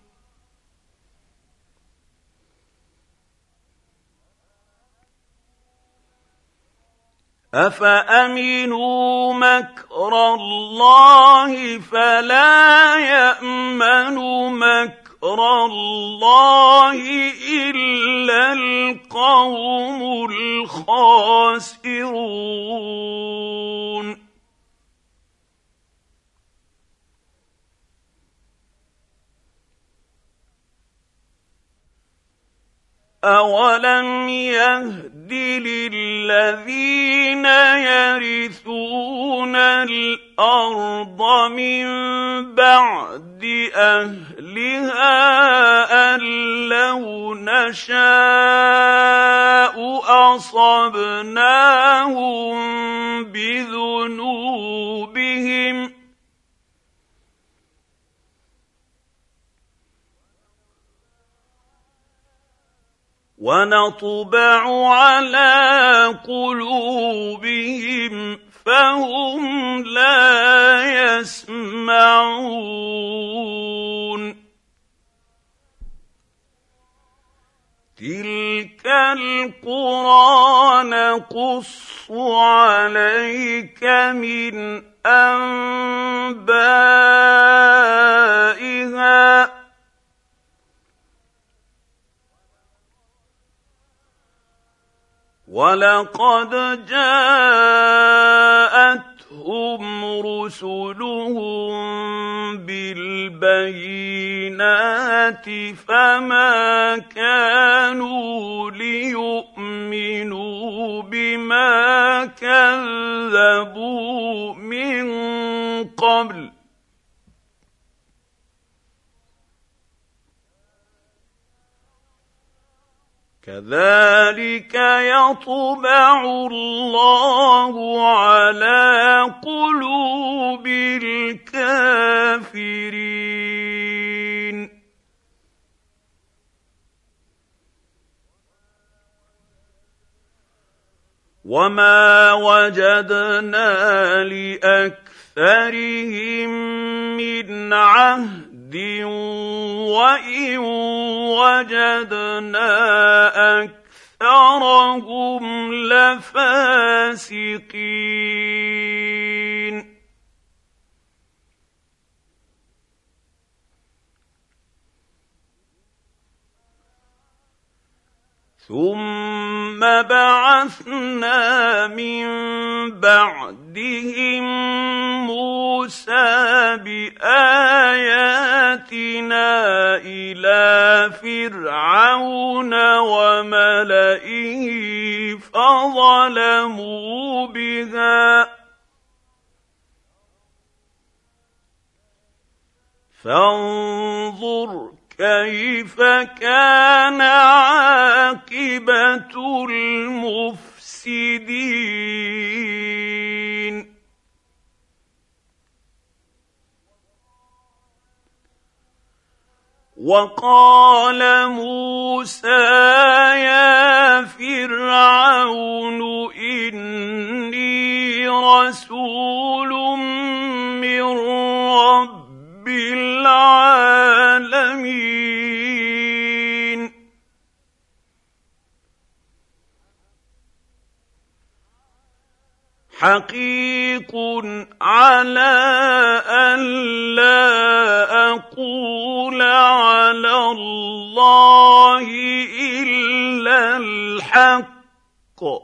أفأمنوا مكر الله فلا يأمن مكر مكر الله إلا القوم الخاسرون. أَوَلَمْ يَهْدِ لِلَّذِينَ يَرِثُونَ الْأَرْضَ مِن بَعْدِ أَهْلِهَا أَن لَّوْ نَشَاءُ أَصَبْنَاهُم بِذُنُوبِهِمْ وَنَطْبَعُ عَلَىٰ قُلُوبِهِمْ فَهُمْ لَا يَسْمَعُونَ. تِلْكَ الْقُرَىٰ نَقُصُّ عَلَيْكَ مِنْ أَنبَائِهَا ۚ وَلَقَدْ جَاءَتْهُمْ رُسُلُهُم بِالْبَيِّنَاتِ فَمَا كَانُوا لِيُؤْمِنُوا بِمَا كَذَّبُوا مِن قَبْلُ ۚ كَذَٰلِكَ يَطْبَعُ اللَّهُ عَلَىٰ قُلُوبِ الْكَافِرِينَ. وَمَا وَجَدْنَا لِأَكْثَرِهِم مِّنْ عَهْدٍ وَإِن وَجَدْنَا أَكْثَرَهُمْ لَفَاسِقِينَ. ثُمَّ بَعَثْنَا مِن بَعْدِهِم مُّوسَىٰ بِآيَاتِنَا إِلَىٰ فِرْعَوْنَ وَمَلَئِهِ فَظَلَمُوا بِهَا ۖ فانظُرْ كَيْفَ كَانَ عَاقِبَةُ الْمُفْسِدِينَ. وَقَالَ مُوسَىٰ يَا فِرْعَوْنُ إِنِّي رَسُولٌ مِّن رَّبِّ الْعَالَمِينَ. حَقِيقٌ عَلَىٰ أَلَّا أَقُولَ عَلَى اللَّهِ إِلَّا الْحَقَّ ۚ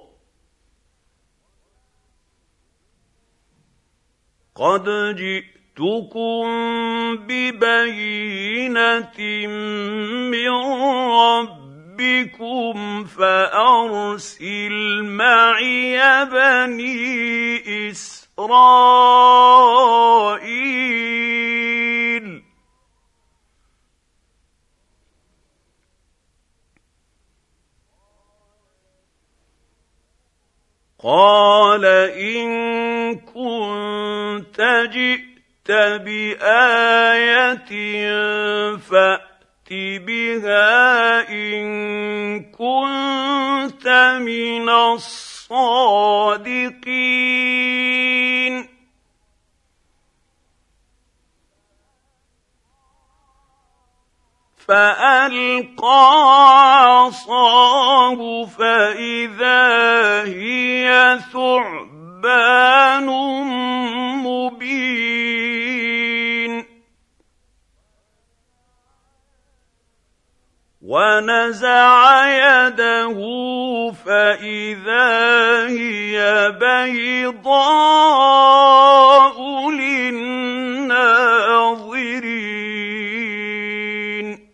قَدْ جِئْتُكُم بِبَيِّنَةٍ مِّن رَّبِّكُمْ فَأَرْسِلْ مَعِيَ بَنِي إِسْرَائِيلَ. قَالَ إِن كُنتَ جِئْتَ بِآيَةٍ فَأْتِ بِهَا إِن كُنتَ مِنَ الصَّادِقِينَ. فَأَلْقَىٰ عَصَاهُ فَإِذَا هِيَ ثُعْبَانٌ مُّبِينٌ. ونزع يده فإذا هي بيضاء للناظرين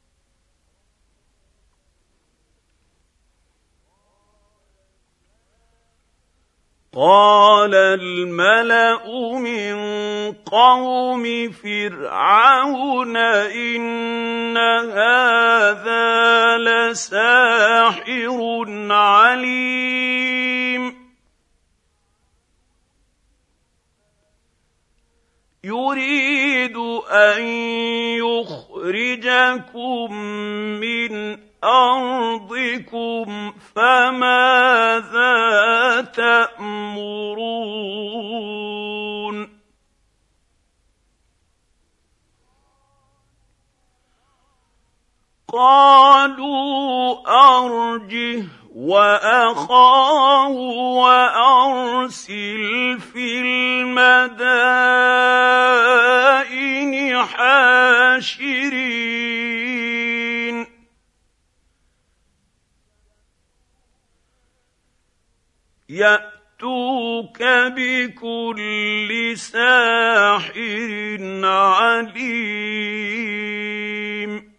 قال الملأ من قوم فرعون إن هذا لساحر عليم يريد أن يخرجكم من أرضكم فماذا تأمرون قالوا أرجه وأخاه وأرسل في المدائن حاشرين يأتوك بكل ساحر عليم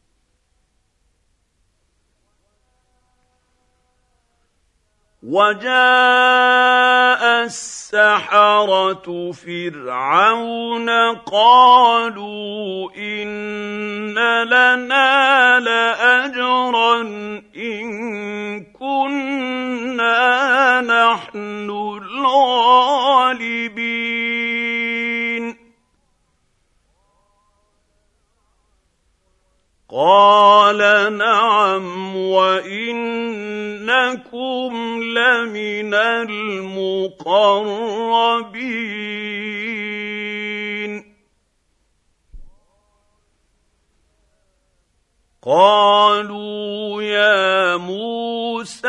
وجاء السحرة فرعون قالوا إن لنا لأجرا إن كنا نحن الغالبين قال نعم وإنكم لمن المقربين قالوا يا موسى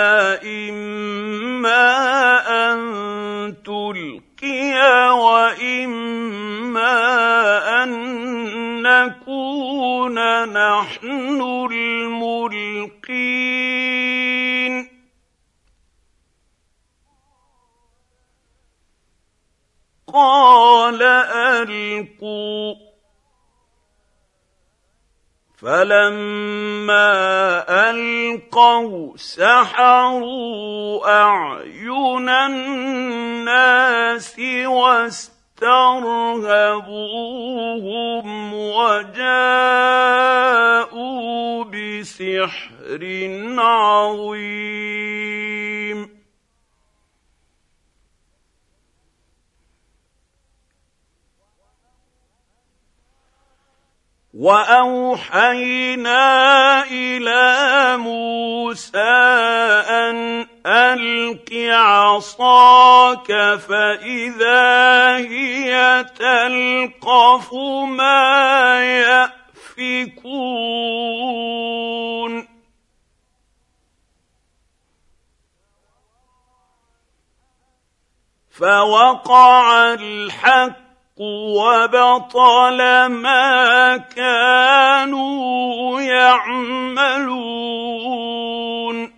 إما أن تلقي وإما أن نكون نحن الملقين قال ألقوا فلما ألقوا سحروا أعين الناس واسترهبوهم وجاءوا بسحر عظيم وأوحينا إلى موسى أن ألق عصاك فإذا هي تلقف ما يأفكون فوقع الحق وبطل ما كانوا يعملون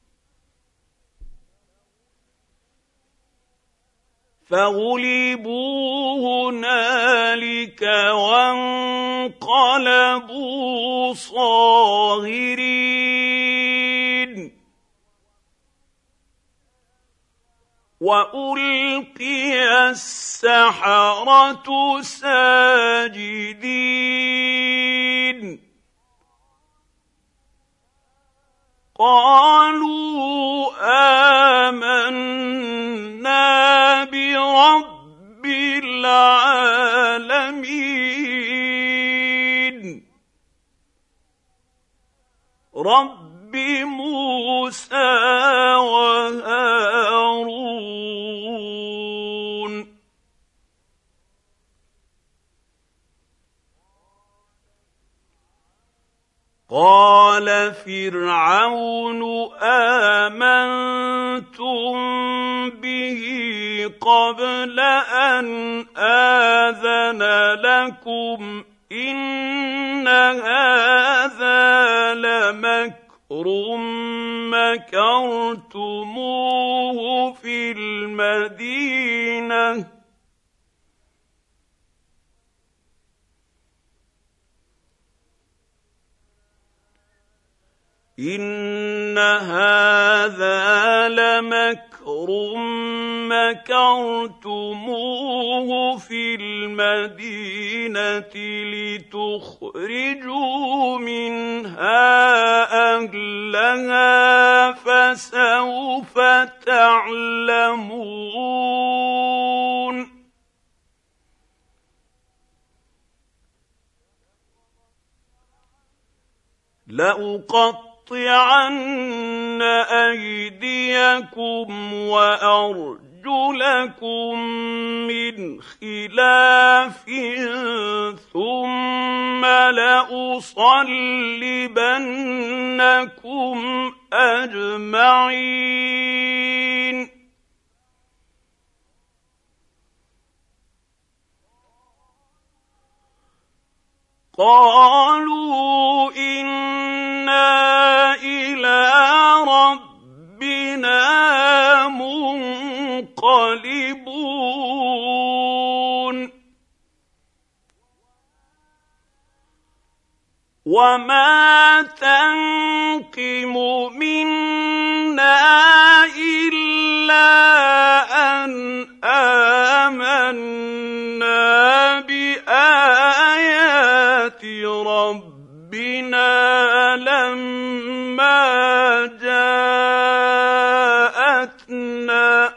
فغلبوا هنالك وانقلبوا صاغرين وألقي السحرة ساجدين قالوا آمنا برب العالمين رب موسى وهارون قال فرعون آمنتم به قبل أن آذن لكم إن هذا لمكر مكرتموه في المدينة إن هذا لمكر مكرتموه في المدينة لتخرجوا منها أهلها فسوف تعلمون لأقطعن أيديكم وأرجلكم من خلاف ثم لأصلبنكم أجمعين قالوا إنا إلى ربنا منقلبون وما تنقم منا إلا أن آمنا بآيات ربنا لما جاءتنا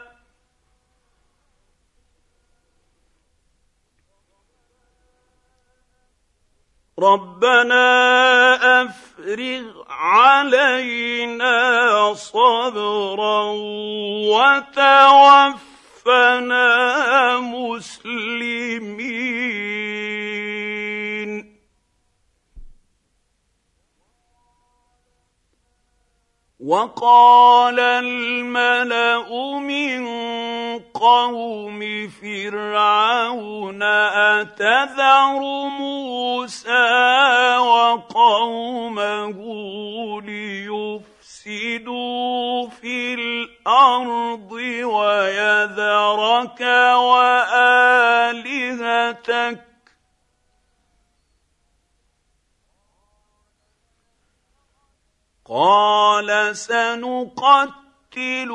ربنا أفرغ علينا صبرا وتوفنا مسلمين وقال الملأ من قوم فرعون أتذر موسى وقومه ليفسدوا في الأرض ويذرك وآلهتك قال سنقتل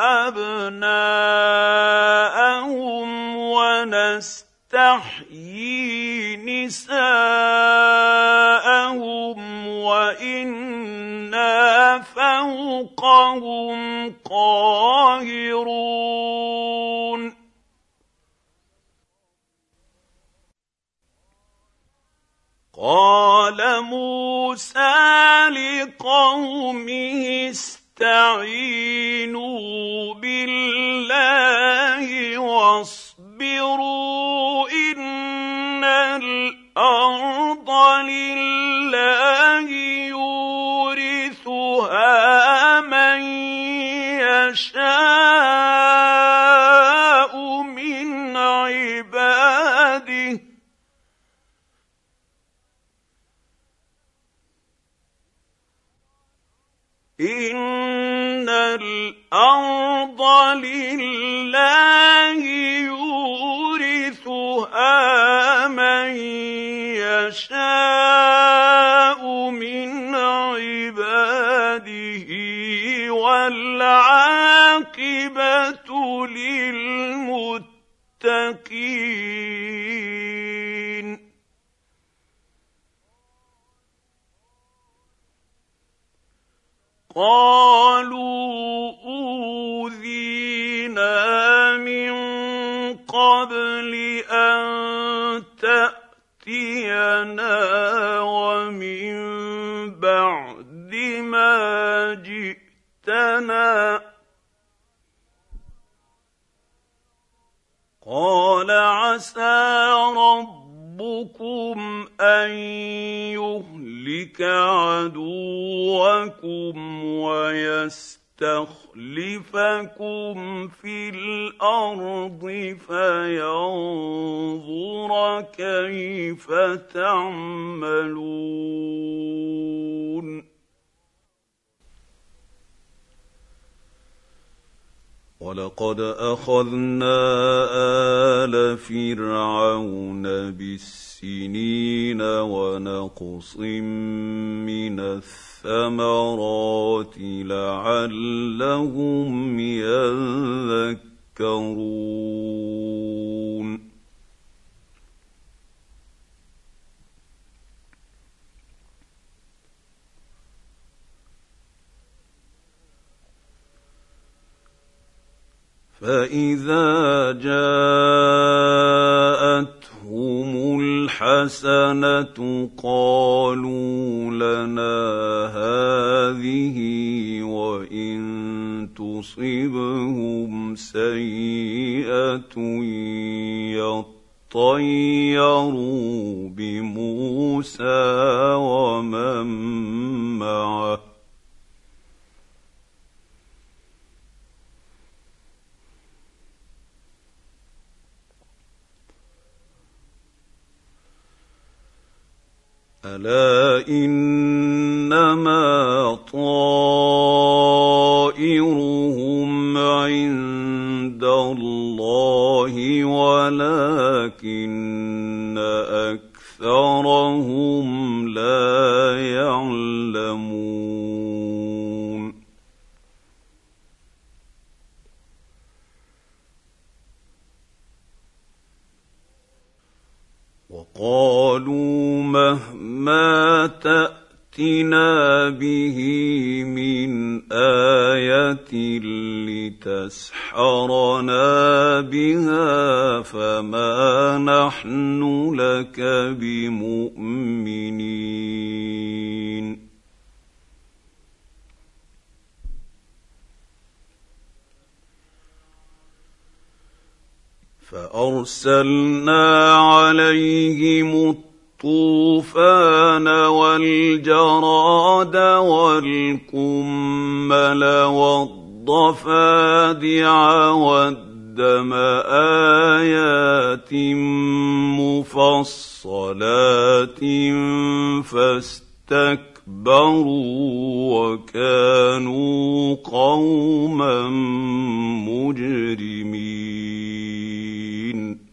أبناءهم ونستحيي نساءهم وإنا فوقهم قاهرون قال موسى لقومه استعينوا بالله واصبروا إن الأرض لله يورثها من يشاء من عباده إن الأرض لله يورثها من يشاء من عباده والعاقبة للمتقين قالوا أوذينا من قبل أن تأتينا ومن بعد ما جئتنا قال عسى ربكم أن يهلك عدوكم ويستخلفكم في الأرض فينظر كيف تعملون وَلَقَدْ أَخَذْنَا آلَ فِرْعَوْنَ بِالسِّنِينَ وَنَقْصٍ مِّنَ الثَّمَرَاتِ لَعَلَّهُمْ يَذَّكَّرُونَ فَإِذَا جَاءَتْهُمُ الْحَسَنَةُ قَالُوا لَنَا هَٰذِهِ وَإِن تُصِبْهُمْ سَيِّئَةٌ يَطَّيَّرُوا بِمُوسَىٰ وَمَن مَّعَهُ أَلَا إِنَّمَا طَائِرُهُمْ عِندَ اللَّهِ وَلَٰكِنَّ أَكْثَرَهُمْ لَا يَعْلَمُونَ وَقَالُوا مَهْمَا تَأْتِنَا بِهِ مِنْ آيَةٍ لِتَسْحَرَنَا بِهَا فَمَا نَحْنُ لَكَ بِمُؤْمِنِينَ فَأَرْسَلْنَا عَلَيْهِمُ الطُّوفَانَ وَالْجَرَادَ وَالْقُمَّلَ وَالضَّفَادِعَ وَالدَّمَ آيَاتٍ مُفَصَّلَاتٍ فَاسْتَكْبَرُوا وَكَانُوا قَوْمًا مُجْرِمِينَ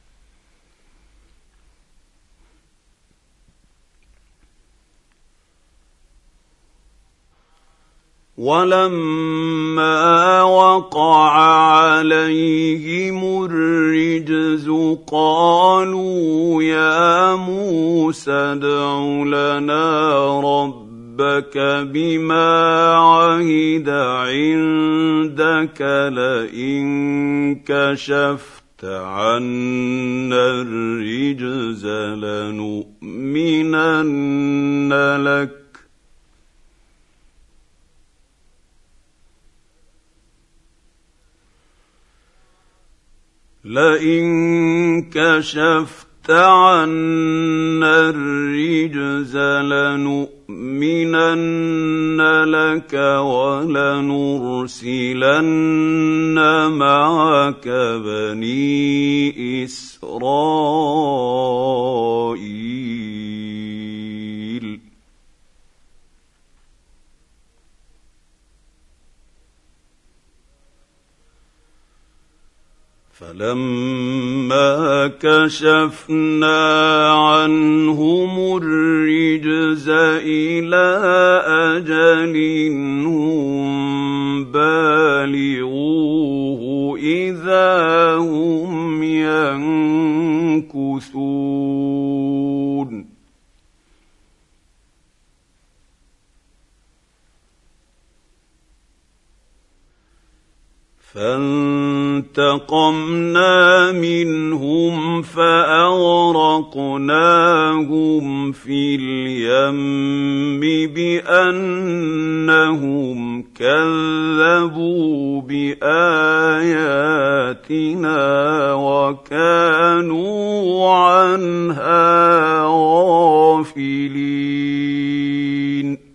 وَلَمَّا وَقَعَ عَلَيْهِمُ الرِّجْزُ قَالُوا يَا مُوسَى ادْعُ لَنَا رَبَّكَ بِمَا عَهِدَ عِندَكَ لَئِن كَشَفْتَ عَنَّا الرِّجْزَ لَنُؤْمِنَنَّ لَكَ لئن كشفت عنا الرجز لنؤمنن لك ولنرسلن معك بني إسرائيل فلما كشفنا عنهم الرجز إلى أجل هم بالغوه إذا هم ينكثون فانتقمنا منهم فأغرقناهم في اليم بأنهم كذبوا بآياتنا وكانوا عنها غافلين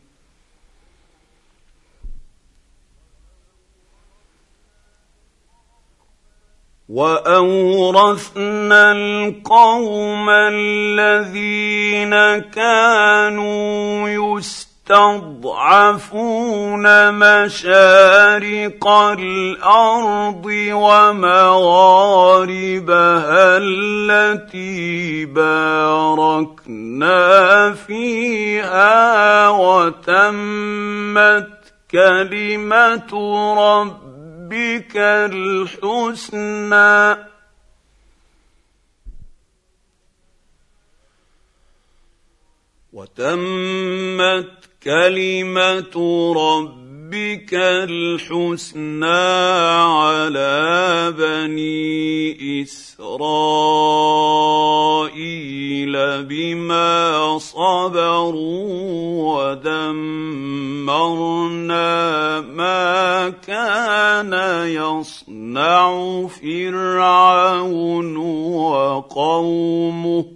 وأورثنا القوم الذين كانوا تستضعفون مشارق الارض ومغاربها التي باركنا فيها وتمت كلمه ربك الحسنى على بني إسرائيل بما صبروا ودمرنا ما كان يصنع فرعون وقومه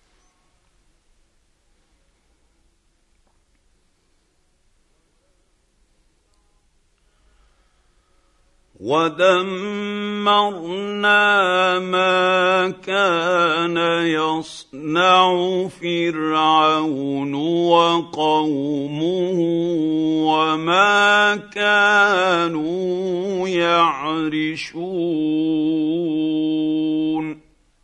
وما كانوا يعرشون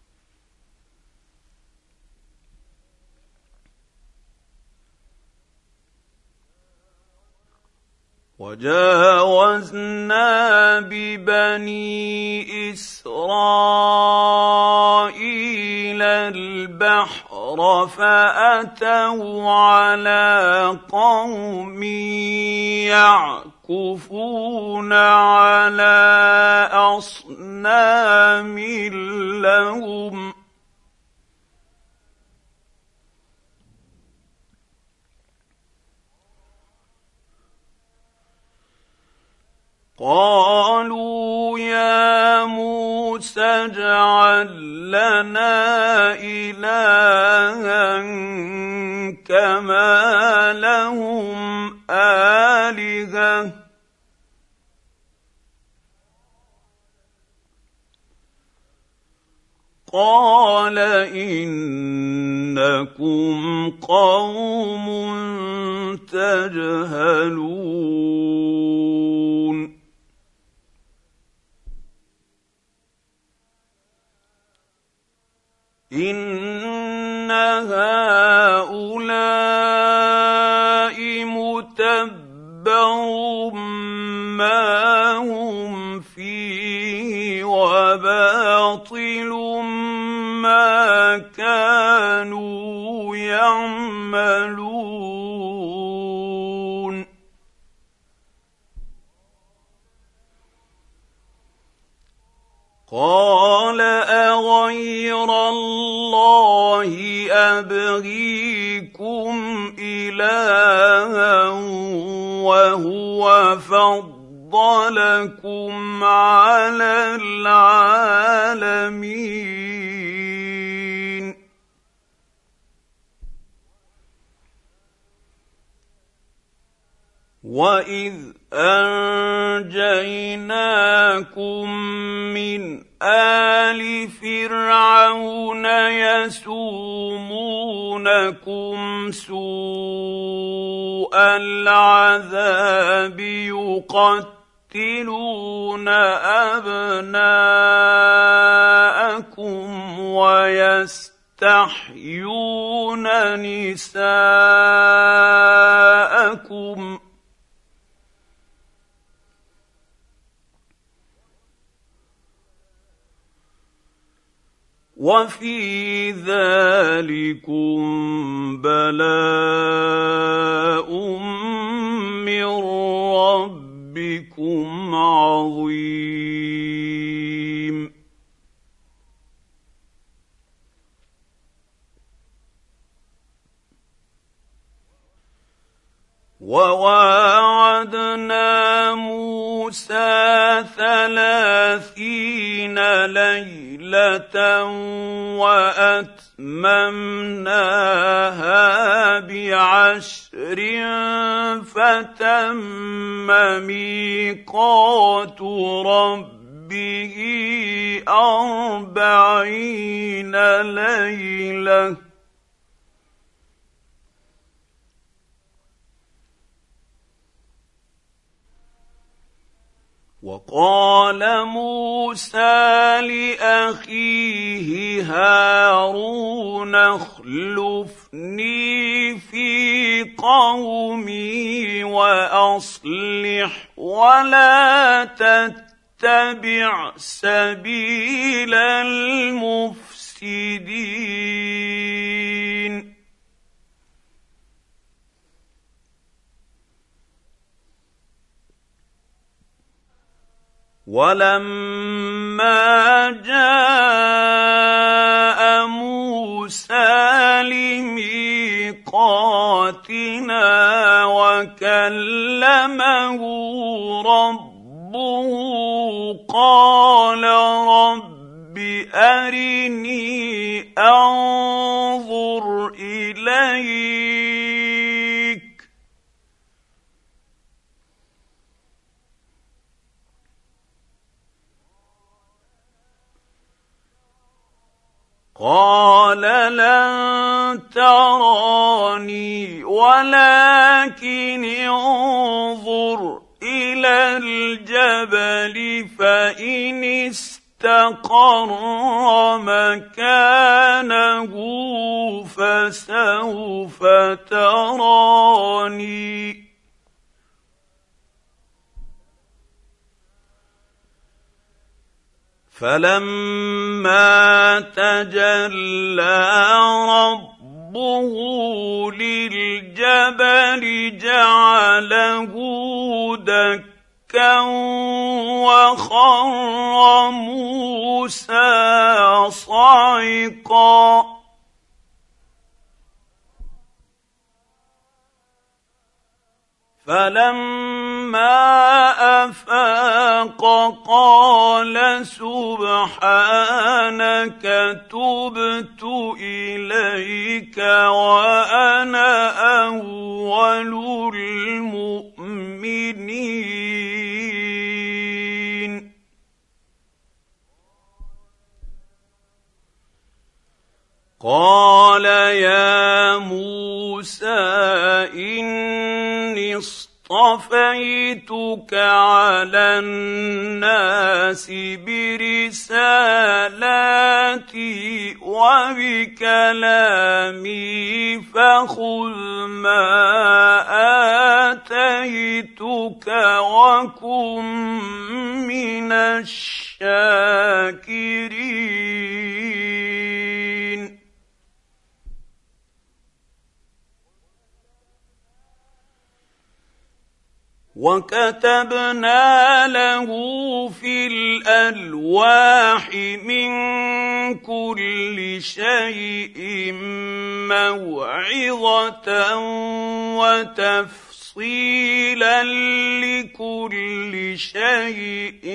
وجاوزنا ببني إسرائيل البحر فأتوا على قوم يعكفون على أصنام لهم قالوا يا موسى اجعل لنا إلها كما لهم آلهة قال إنكم قوم تجهلون إن هؤلاء متبر ما هم فيه وباطل ما كانوا يعملون قال أغير الله أبغيكم إلها وهو فضلكم على العالمين وإذ أنجيناكم من آل فرعون يسومونكم سوء العذاب يقتلون أبناءكم ويستحيون نساءكم وفي ذلكم بلاء من ربكم عظيم وواعدنا موسى 30 ليلة وأتممناها ب10 فتم ميقات ربه 40 ليلة وقال موسى لأخيه هارون اخلفني في قومي وأصلح ولا تتبع سبيل المفسدين. ولما جاء موسى لميقاتنا وكلمه ربه قال رب أرني أنظر إليك قال لن تراني ولكن انظر إلى الجبل فإن استقر مكانه فسوف تراني. فلما تجلى ربه للجبل جعله دكا وخر موسى صعقا. فلما أفاق قال سبحانك تبت إليك وأنا أول المؤمنين. قال يا موسى إني اصطفيتك على الناس برسالاتي وبكلامي فخذ ما آتيتك وكن من الشاكرين. وكتبنا له في الألواح من كل شيء موعظة وتفصيلا لكل شيء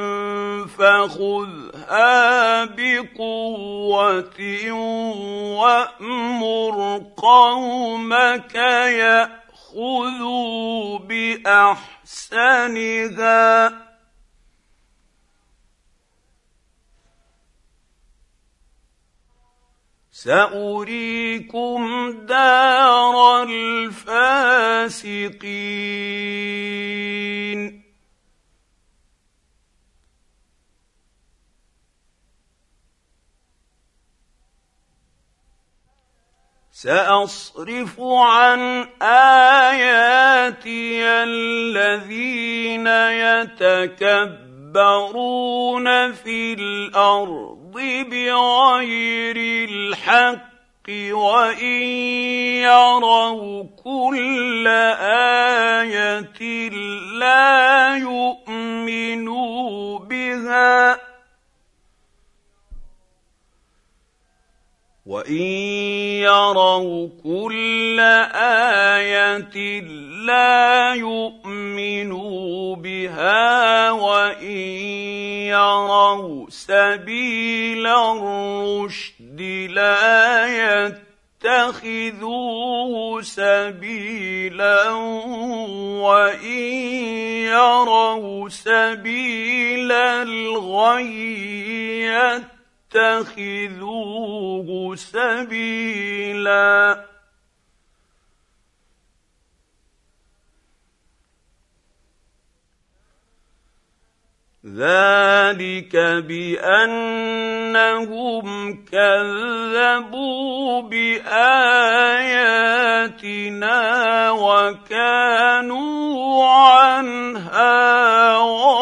فخذها بقوة وأمر قومك خذوا بأحسنها سأريكم دار الفاسقين. سأصرف عن آياتي الذين يتكبرون في الأرض بغير الحق وإن يروا كل آية لا يؤمنوا بها وإن يروا كل آية لا يؤمنوا بها وإن يروا سبيل الرشد لا يتخذوه سبيلا وإن يروا سبيل الغي يتخذوه سبيلا. ذلك بانهم كذبوا باياتنا وكانوا عنها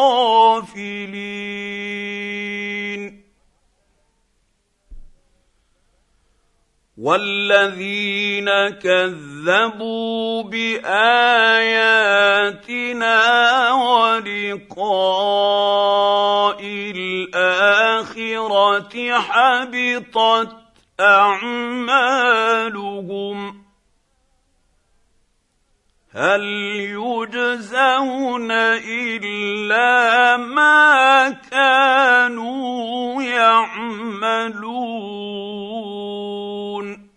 غافلين. والذين كذبوا باياتنا ولقاء الاخره حبطت اعمالهم هل يجزون الا ما كانوا يعملون.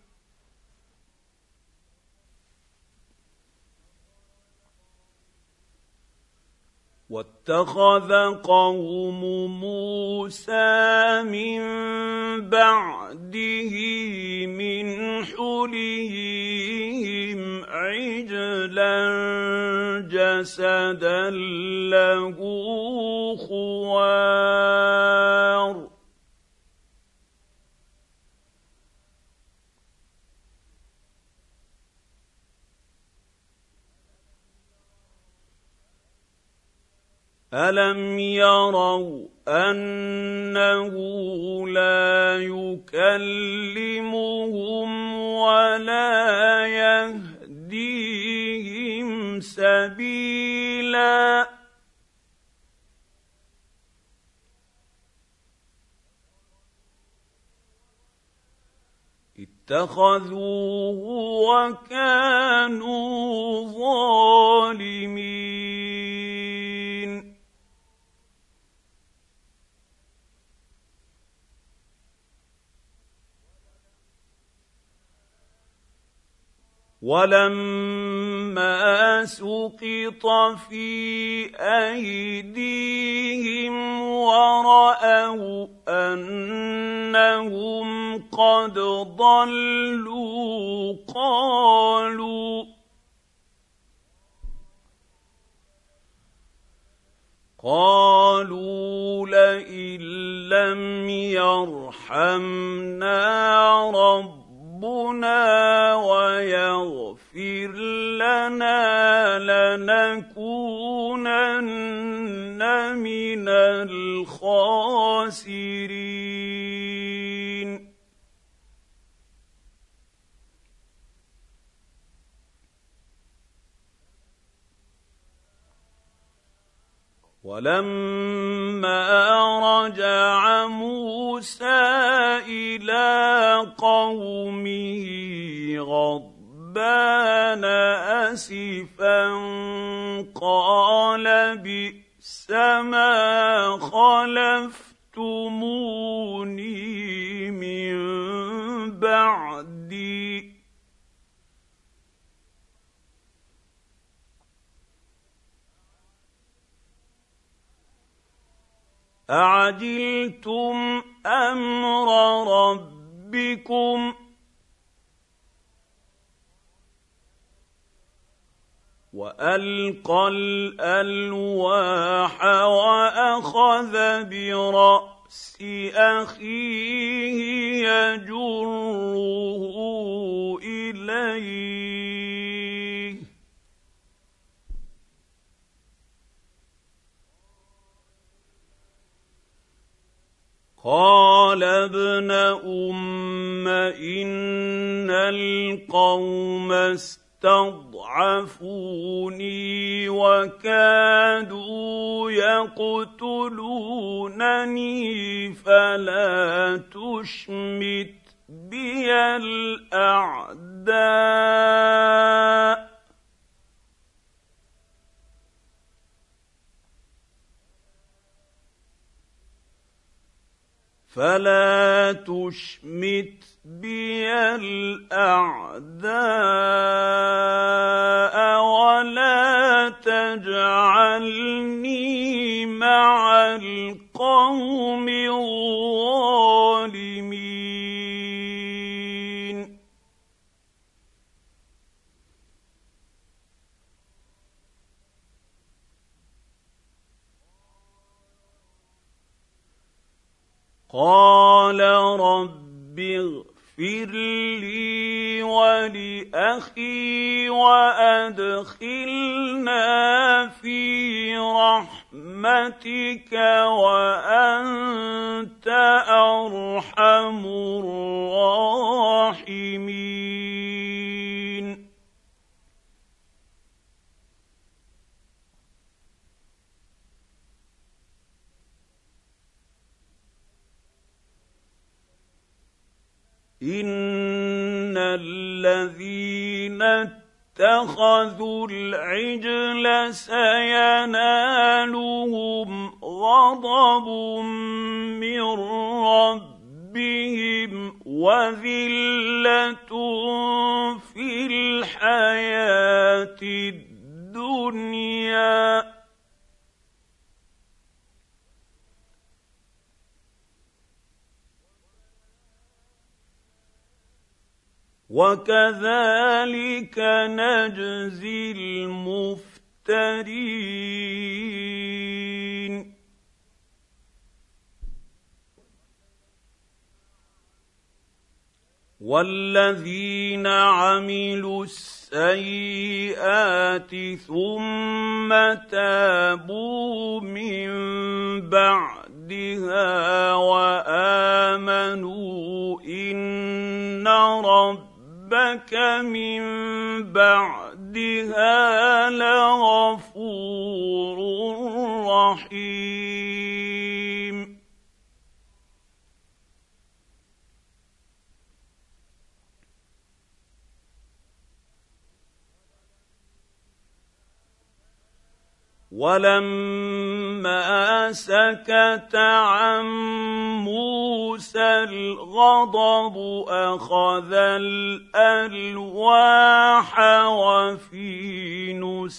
واتخذ قوم موسى من بعده من حليهم عجلا جسدا له خوار ألم يروا أنه لا يكلمهم ولا يهديهم سبيلا اتخذوه وكانوا ظالمين. ولما سقط في أيديهم ورأوا أنهم قد ضلوا قالوا لئن لم يرحمنا ربنا ويغفر لنا لنكونن من الخاسرين. ولما رجع موسى إلى قومه غضبان أسفا قال بئس ما خلفتموني من بعدي أعجلتم أمر ربكم وألقى الألواح وأخذ برأس أخيه يجره إليه قال ابن أم إن القوم استضعفوني وكادوا يقتلونني فلا تشمت بي الأعداء فلا تشمت بي الأعداء ولا تجعلني مع القوم الظالمين. قال رب اغفر لي ولأخي وأدخلنا في رحمتك وأنت أرحم الراحمين. إن الذين اتخذوا العجل سينالهم غضب من ربهم وذلة في الحياة الدنيا وكذلك نجزي المفترين. والذين عملوا السيئات ثم تابوا من بعدها وآمنوا إن ربك من بعدها لغفور رحيم. ولما سكت عن موسى الغضب أخذ الألواح وفي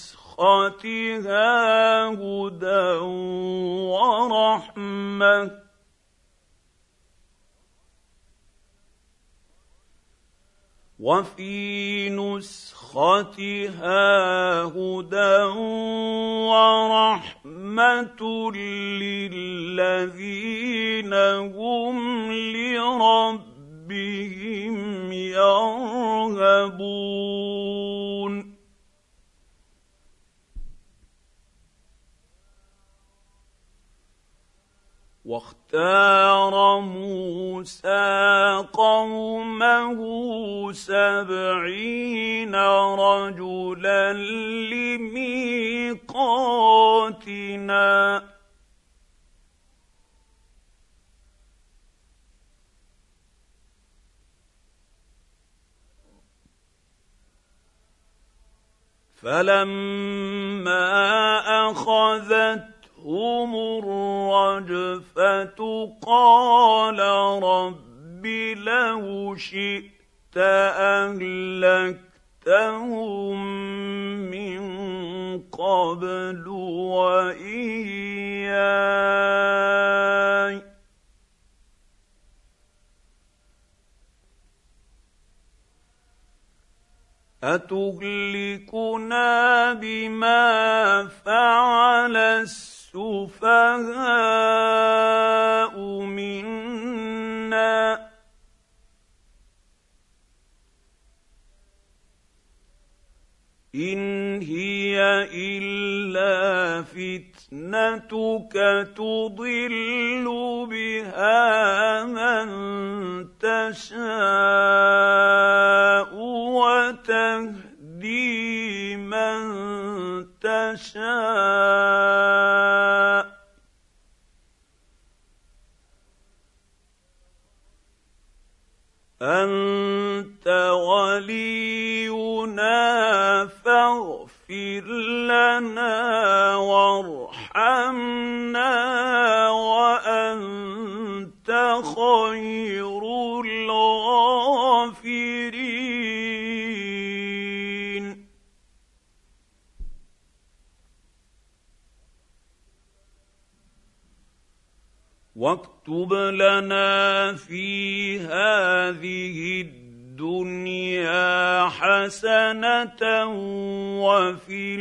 نسختها هدى ورحمة للذين هم لربهم يرهبون. واختار موسى قومه 70 رجلا لميقاتنا فلما أخذتهم الرجفة قال رب لو شئت أهلكتهم من قبل وإياي أتهلكنا بما فعل السفهاء منا إن هي إلا فتنتك تضل بها من تشاء وتهدي من تشاء أنت ولينا فاغفر لنا وارحمنا وأنت خير الغافرين. واكتب لنا في هذه الدنيا حسنة وفي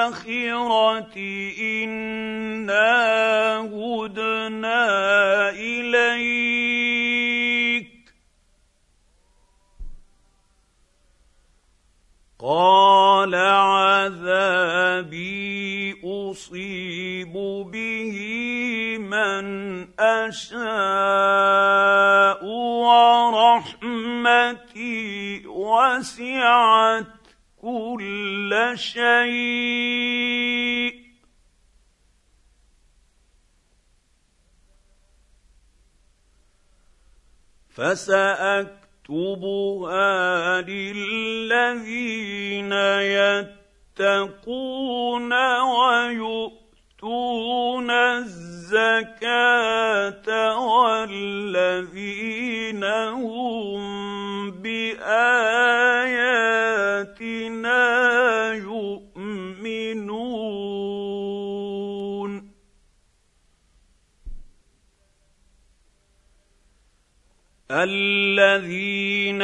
الآخرة إنا هدنا اصيب به من اشاء ورحمتي وسعت كل شيء فساكتبها للذين يتقون ويؤتون الزكاه والذين هم بآياتنا يؤمنون الذين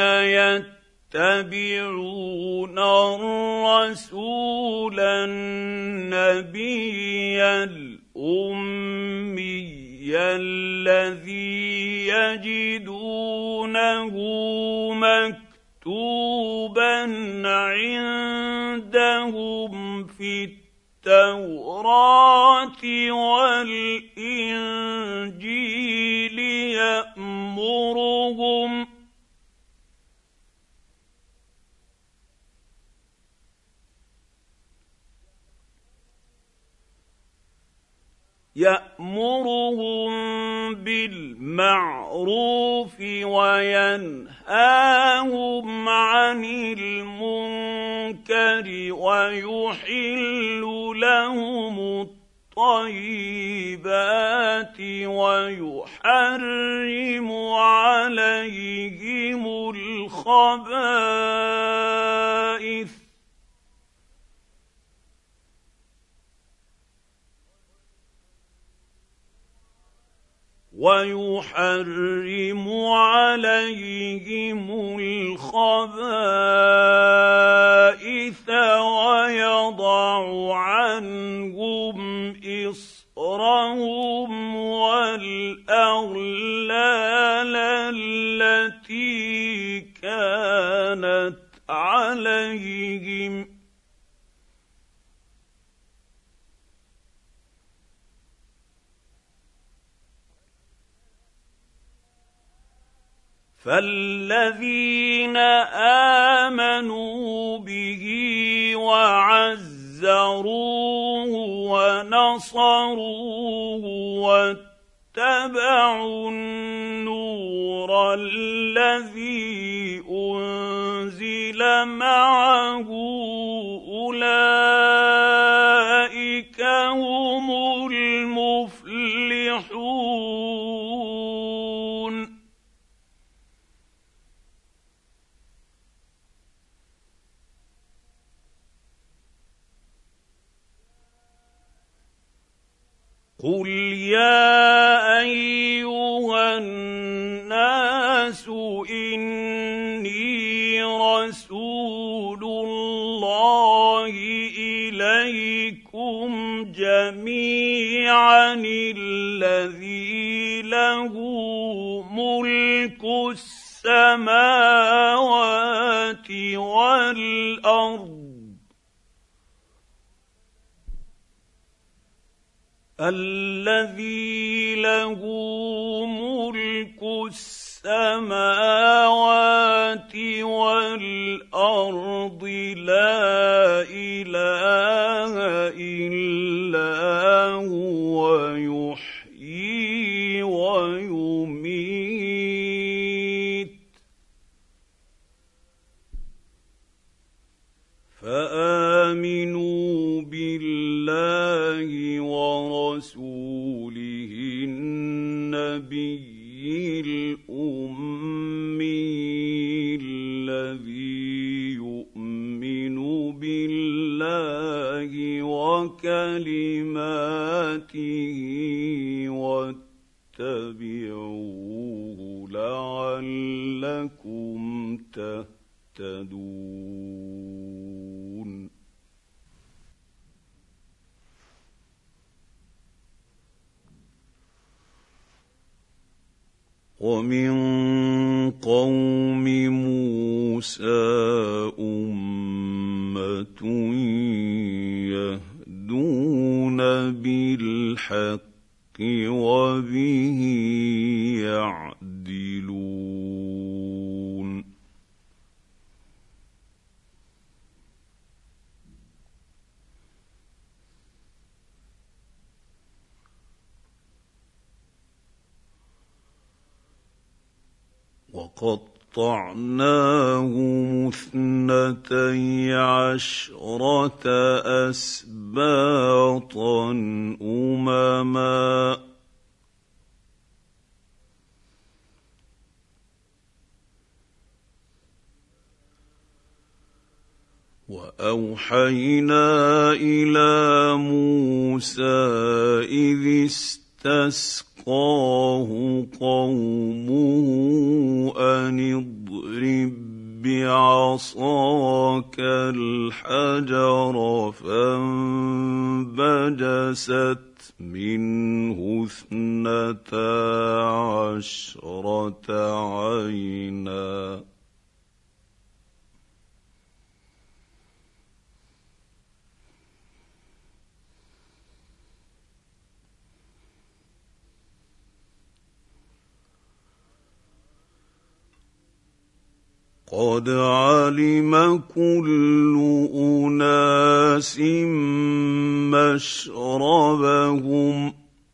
يتبعون الرسول النبي الأمي الذي يجدونه مكتوبا عندهم في التوراة والإنجيل يأمرهم بالمعروف وينهاهم عن المنكر ويحل لهم الطيبات ويحرم عليهم الخبائث ويحرم عليهم الخبائث ويضع عنهم إصرهم والأغلال التي كانت عليهم فالذين آمنوا به وعزروه ونصروه واتبعوا النور الذي أنزل معه أولئك هم المفلحون قل يا أيها الناس إني رسول الله إليكم جميعا الذي له ملك السماوات والأرض الذي له ملك السماوات والأرض لا إله إلا هو يحيي ويميت فآمنوا بالله ورسوله النبي الأمي الذي يؤمن بالله وكلماته واتبعوه لعلكم تهتدون ومن قوم موسى أمة يهدون بالحق وبه يعدلون وقطعناهم 12 أسباطا أمما وأوحينا إلى موسى إذ استسقاه قومه أن اضرب بعصاك الحجر فانبجست منه 12 عينا قد علم كل أناس مشربهم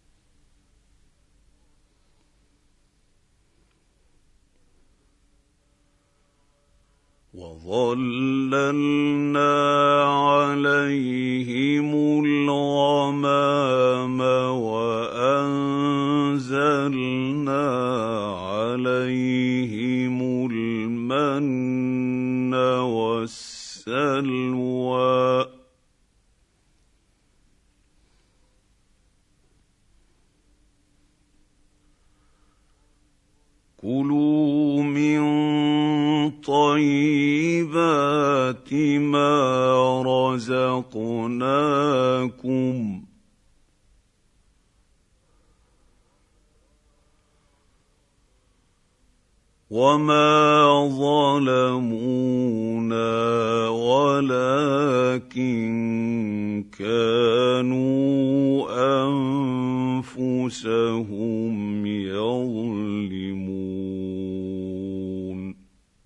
وظللنا عليهم الغمام وأنزلنا عليهم المن والسلوى كلوا من طيبات ما رزقناكم وما ظلمونا ولكن كانوا أنفسهم يظلمون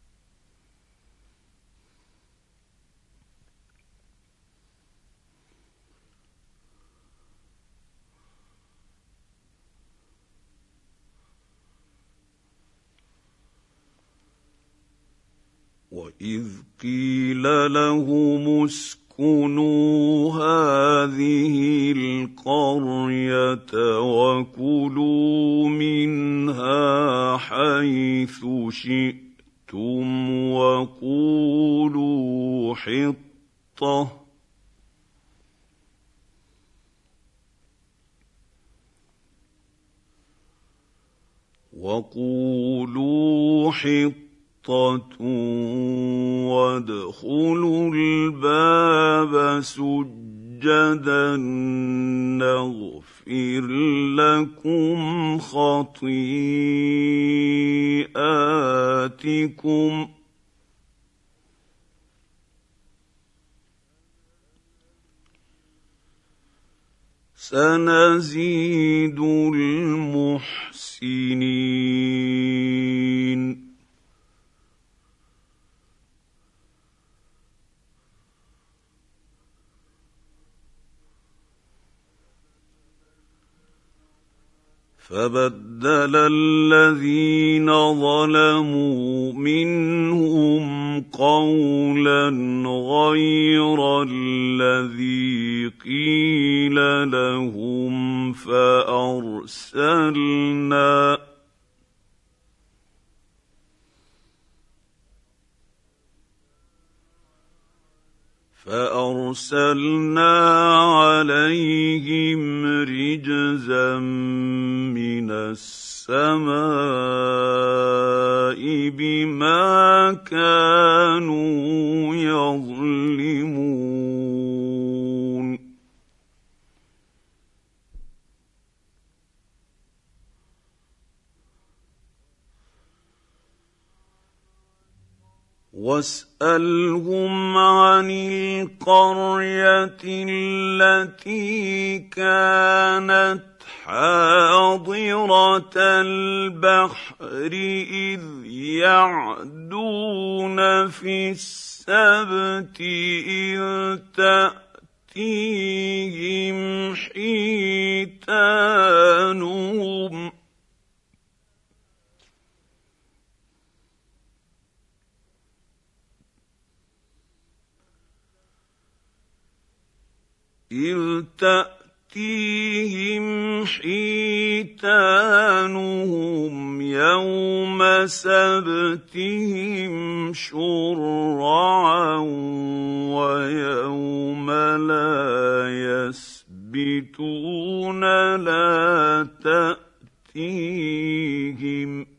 وإذ قيل لهم اسكنوا هذه القرية وكلوا منها حيث شئتم وقولوا حطة وادخلوا الباب سجدا نغفر لكم خطيئاتكم سنزيد المحسنين فبدل الذين ظلموا منهم قولا غير الذي قيل لهم فأرسلنا عليهم رجزا من السماء بما كانوا يظلمون واسالهم عن القريه التي كانت حاضره البحر اذ يعدون في السبت اذ تأتيهم حيتانهم يوم سبتهم شرعا ويوم لا يسبتون لا تأتيهم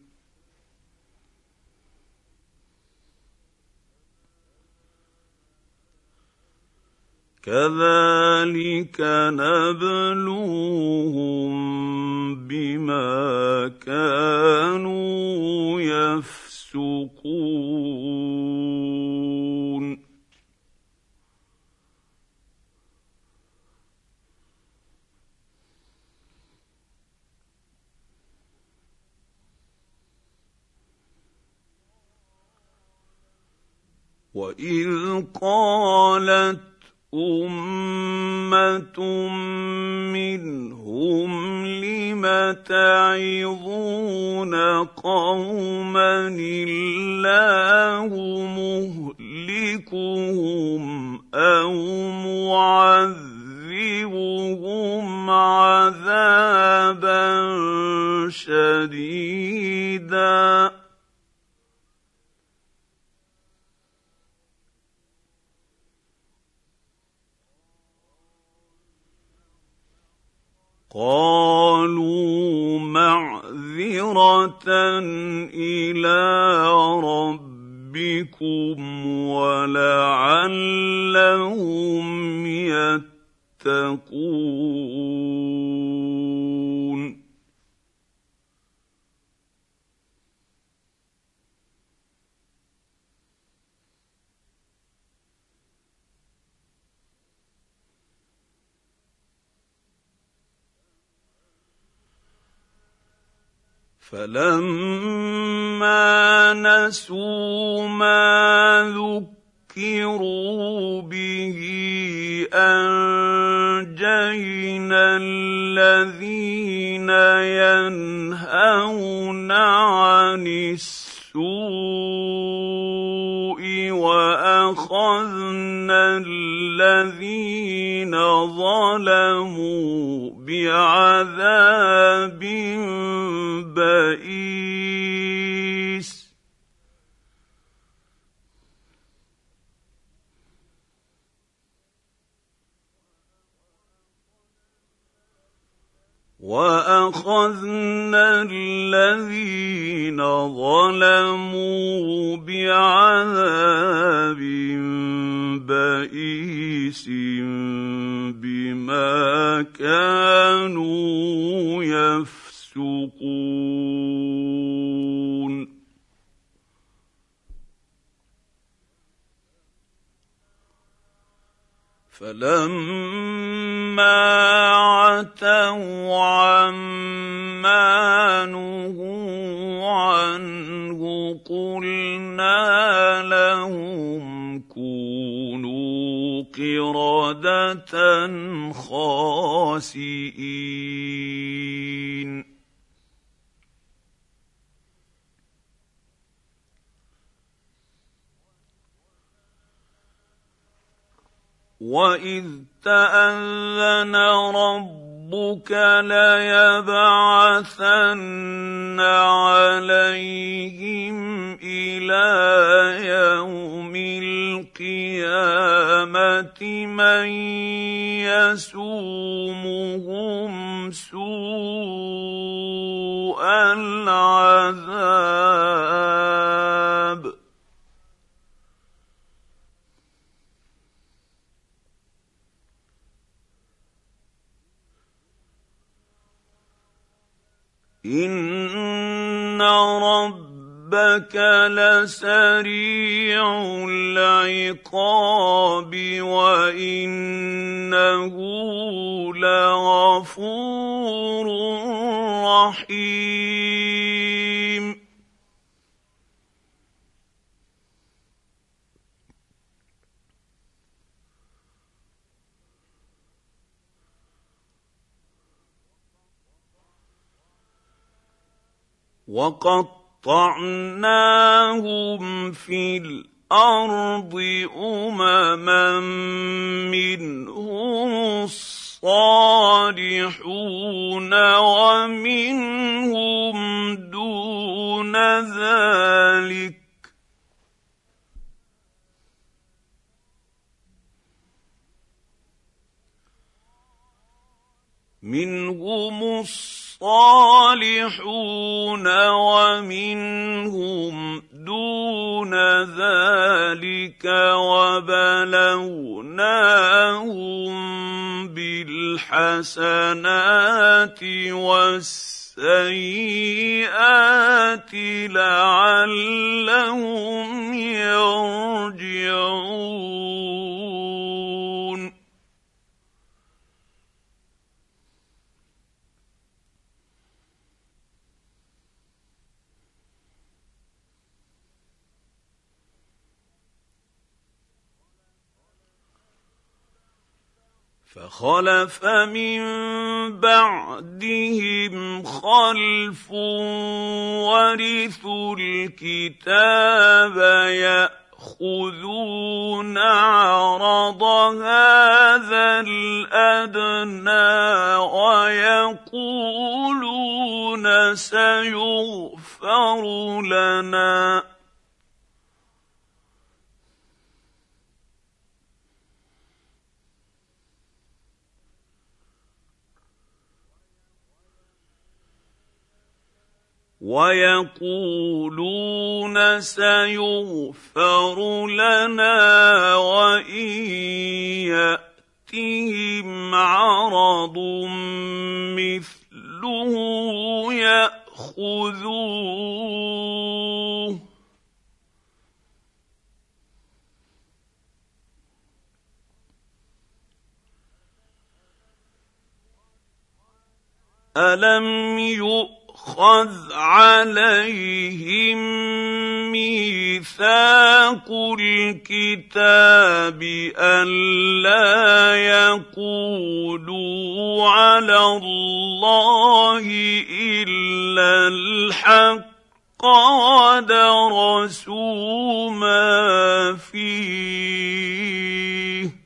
كذلك نبلوهم بما كانوا يفسقون وإذ قالت أمة منهم لم تعظون قوما الله مهلكهم أو معذبهم عذابا شديدا قالوا معذرة إلى ربكم ولعلهم يتقون فلما نسوا ما ذكروا به أنجينا الذين ينهون عن السوء وأخذنا الذين ظلموا بعذاب بئيس وأخذنا الذين ظلموا بعذاب بئيس بما كانوا يفسقون فلما عتوا عما نهوا عنه قلنا لهم كونوا قردة خاسئين وَإِذْ تَأَذَّنَ رَبُّكَ لَيَبْعَثَنَّ عَلَيْهِمْ إِلَىٰ يَوْمِ الْقِيَامَةِ مَن يَسُومُهُمْ سُوءَ الْعَذَابِ إِنَّ رَبَّكَ ربك لسريع العقاب وإنه لغفور رحيم وقطعناهم في الأرض أمما منهم الصالحون ومنهم دون ذلك منهم الصالحون ومنهم دون ذلك وبلوناهم بالحسنات والسيئات لعلهم يرجعون فخلف من بعدهم خلف ورثوا الكتاب يأخذون عرض هذا الأدنى ويقولون سيغفر لنا وإن يأتهم عرض مثله يأخذوه ألم يؤخذ عليهم ميثاق الكتاب ألا يقولوا على الله إلا الحق ودرسوا ما فيه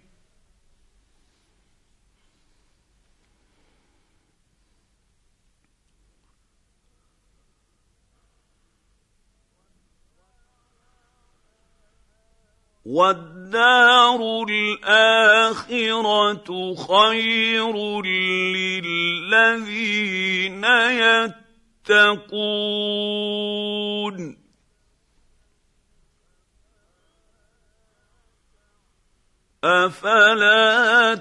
والدار الآخرة خير للذين يتقون أفلا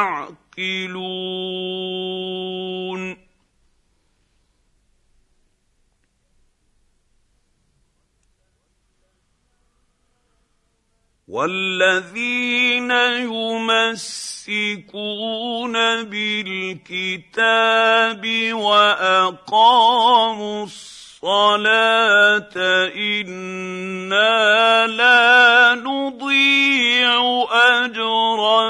تعقلون والذين يمسكون بالكتاب وأقاموا الصلاة إنا لا نضيع أجر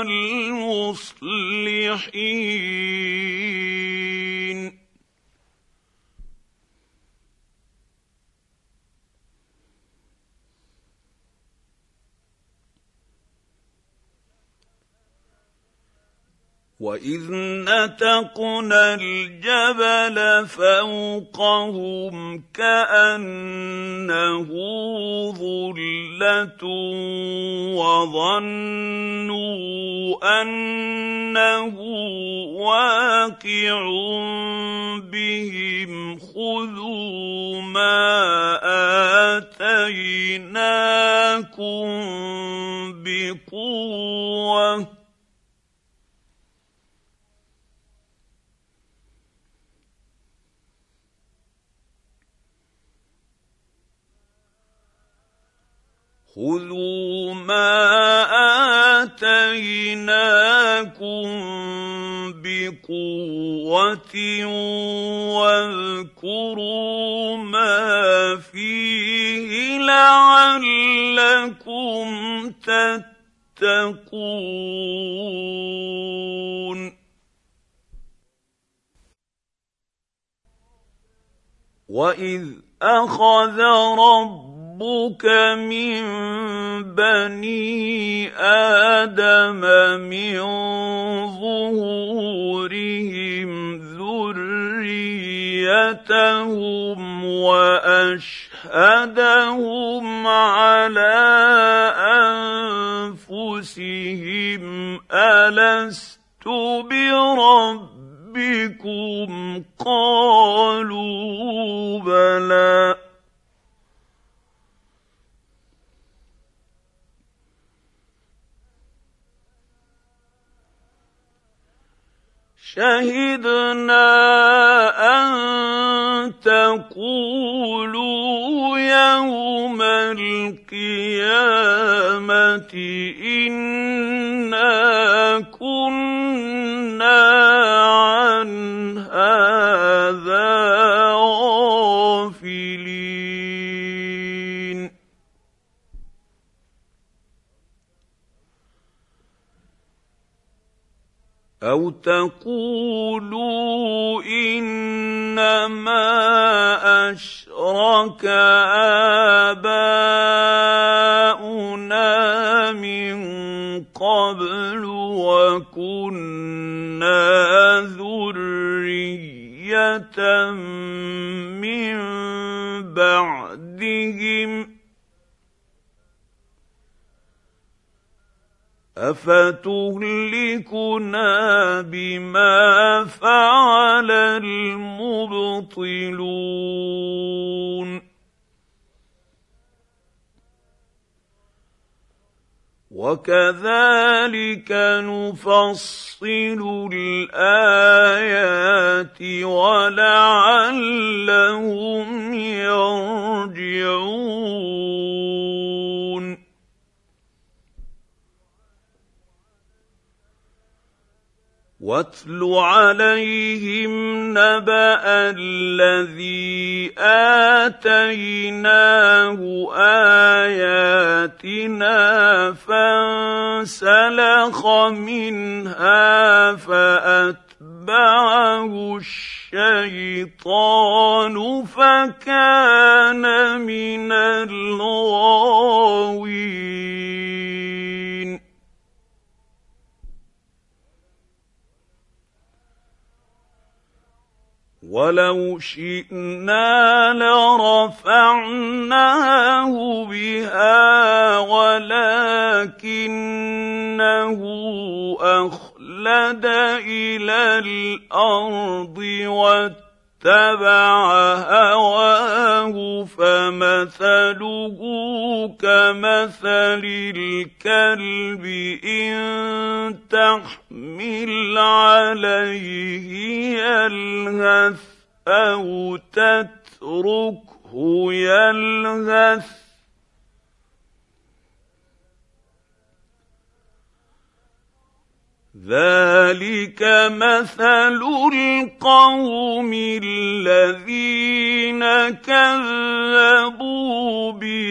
المصلحين وَإِذْ نَتَقْنَا الْجَبَلَ فَوْقَهُمْ كَأَنَّهُ ظُلَّةٌ وَظَنُّوا أَنَّهُ واقع بِهِمْ خُذُوا مَا آتَيْنَاكُم بِقُوَّةٍ خذوا ما آتيناكم بقوة واذكروا ما فيه لعلكم تتقون وإذ أخذ ربك من بني آدم من ظهورهم ذريتهم وأشهدهم على أنفسهم ألست بربكم قالوا بلى شهدنا أن تقولوا يوم القيامة إنا كنا عن هذا غافلين أو تقولوا إنما أشرك آباؤنا من قبل وكنا ذرية من بعدهم أفتهلكنا بما فعل المبطلون وكذلك نفصل الآيات ولعلهم يرجعون واتل عليهم نبأ الذي آتيناه آياتنا فانسلخ منها فأتبعه الشيطان فكان من الغاوين ولو شئنا لرفعناه بها ولكنه أخلد إلى الأرض واتبع هواه فمثله كمثل الكلب إن تحمل عليه يلهث أو تتركه يلهث ذلك مثل القوم الذين كذبوا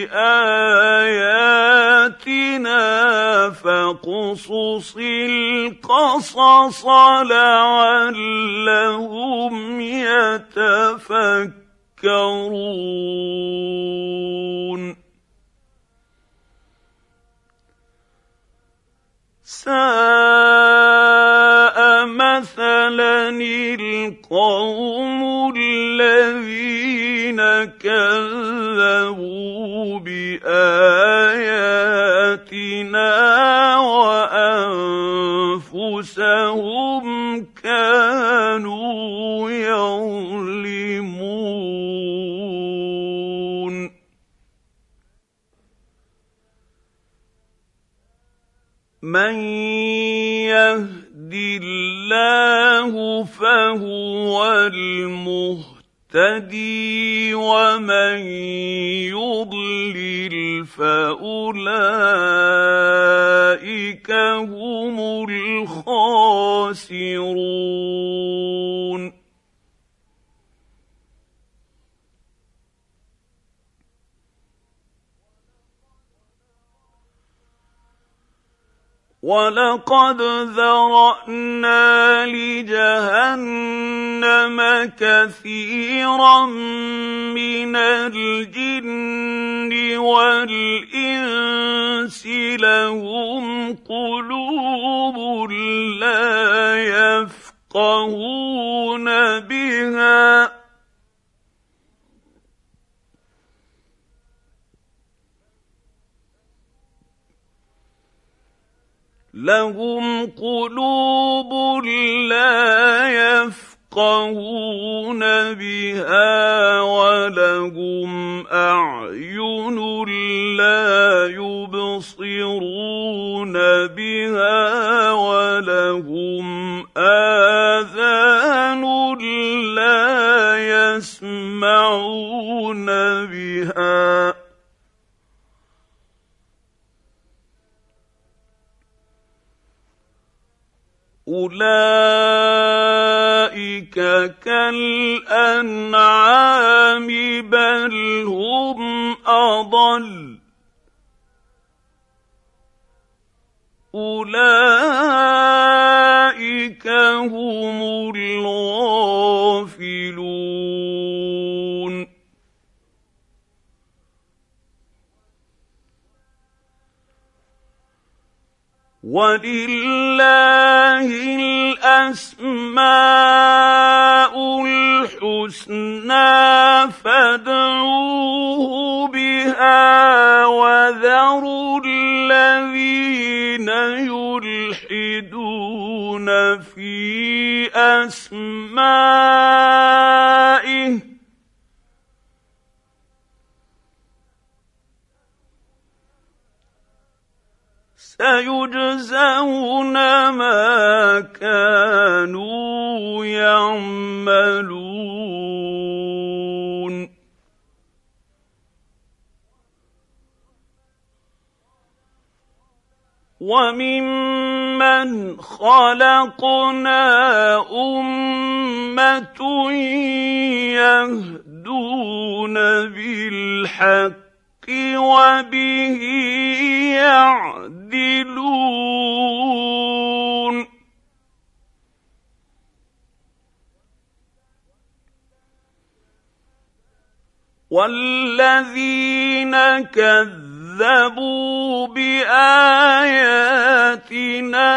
بآياتنا فاقصص القصص لعلهم يتفكرون ساء مثلا القوم الذين كذبوا بآياتنا وأنفسهم كانوا يظلمون من يهد الله فهو المهتد يهتدي ومن يضلل فأولئك هم الخاسرون. وَلَقَدْ ذَرَأْنَا لِجَهَنَّمَ كَثِيرًا مِّنَ الْجِنِّ وَالْإِنسِ لَهُمْ قُلُوبٌ لَّا يَفْقَهُونَ بِهَا وَلَهُمْ أَعْيُنٌ لَّا يُبْصِرُونَ بِهَا وَلَهُمْ آذَانٌ لَّا يَسْمَعُونَ بِهَا أُولَٰئِكَ كَالْأَنْعَامِ بَلْ هُمْ أَضَلُّ أُولَٰئِكَ هُمُ الْغَافِلُونَ. وَلِلَّهِ الْأَسْمَاءُ الْحُسْنَىٰ فَادْعُوهُ بِهَا وَذَرُوا الَّذِينَ يُلْحِدُونَ فِي أَسْمَائِهِ سَيُجْزَوْنَ مَا كَانُوا يَعْمَلُونَ. وَمِمَّنْ خَلَقْنَا أُمَّةٌ يَهْدُونَ بِالْحَقِّ وَبِهِ يَعْدِلُونَ. وَالَّذِينَ كَذَّبُوا بِآيَاتِنَا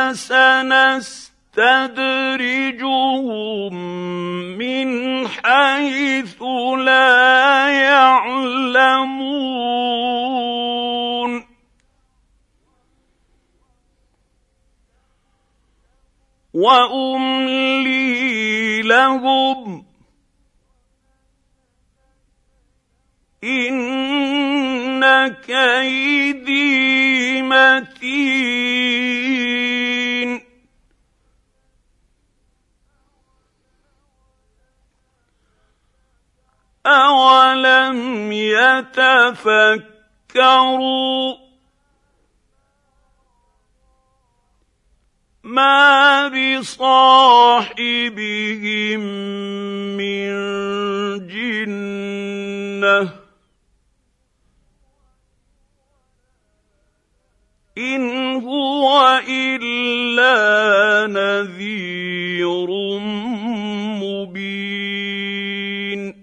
سَنَسْتَدْرِجُهُم مِّنْ حَيْثُ لَا يَعْلَمُونَ. وَأُمْلِي لَهُمْ إِنَّ كَيْدِي مَتِينٌ. أَوَلَمْ يَتَفَكَّرُوا مَا بِصَاحِبِهِم مِّن جِنَّةٍ إِنْ هُوَ إِلَّا نَذِيرٌ مُّبِينٌ.